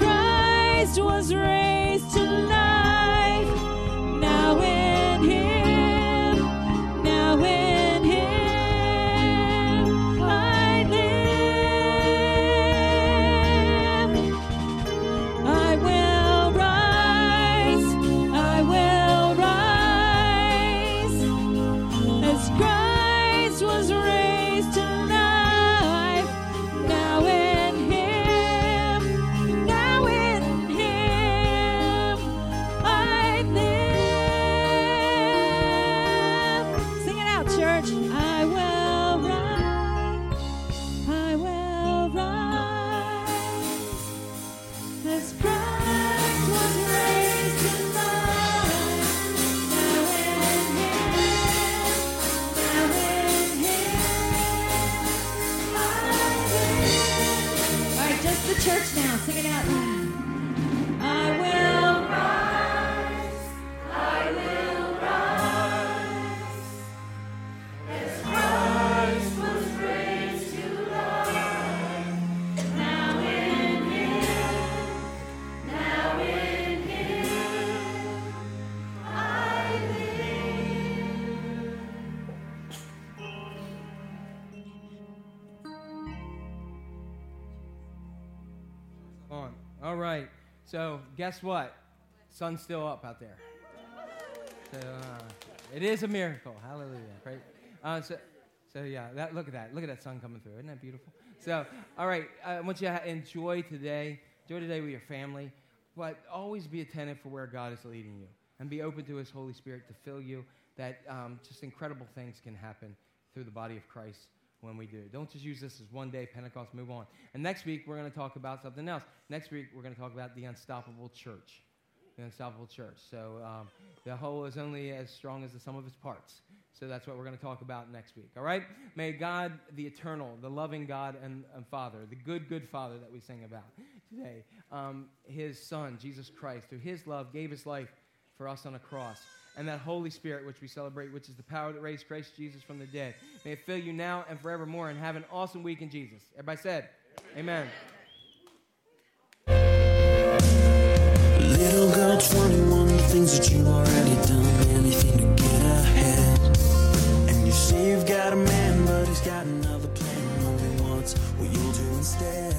church now, sing it out loud. I will rise, I will rise, as Christ was raised to life. Now in Him, now in Him, I live. On. All right. So guess what? Sun's still up out there. So it is a miracle. Hallelujah. Right. So yeah. Look at that. Look at that sun coming through. Isn't that beautiful? So all right. I want you to enjoy today. Enjoy today with your family, but always be attentive for where God is leading you, and be open to His Holy Spirit to fill you. That just incredible things can happen through the body of Christ when we do. Don't just use this as one day, Pentecost, move on. And next week, we're going to talk about something else. Next week, we're going to talk about the unstoppable church. The unstoppable church. So the whole is only as strong as the sum of its parts. So that's what we're going to talk about next week. All right? May God, the eternal, the loving God and Father, the good Father that we sing about today, His Son, Jesus Christ, through His love, gave His life for us on a cross. And that Holy Spirit, which we celebrate, which is the power that raised Christ Jesus from the dead. May it fill you now and forevermore, and have an awesome week in Jesus. Everybody said, Amen. Little girl 21, the things that you already done, anything to get ahead. And you say you've got a man, but he's got another plan. Only wants what you'll do instead.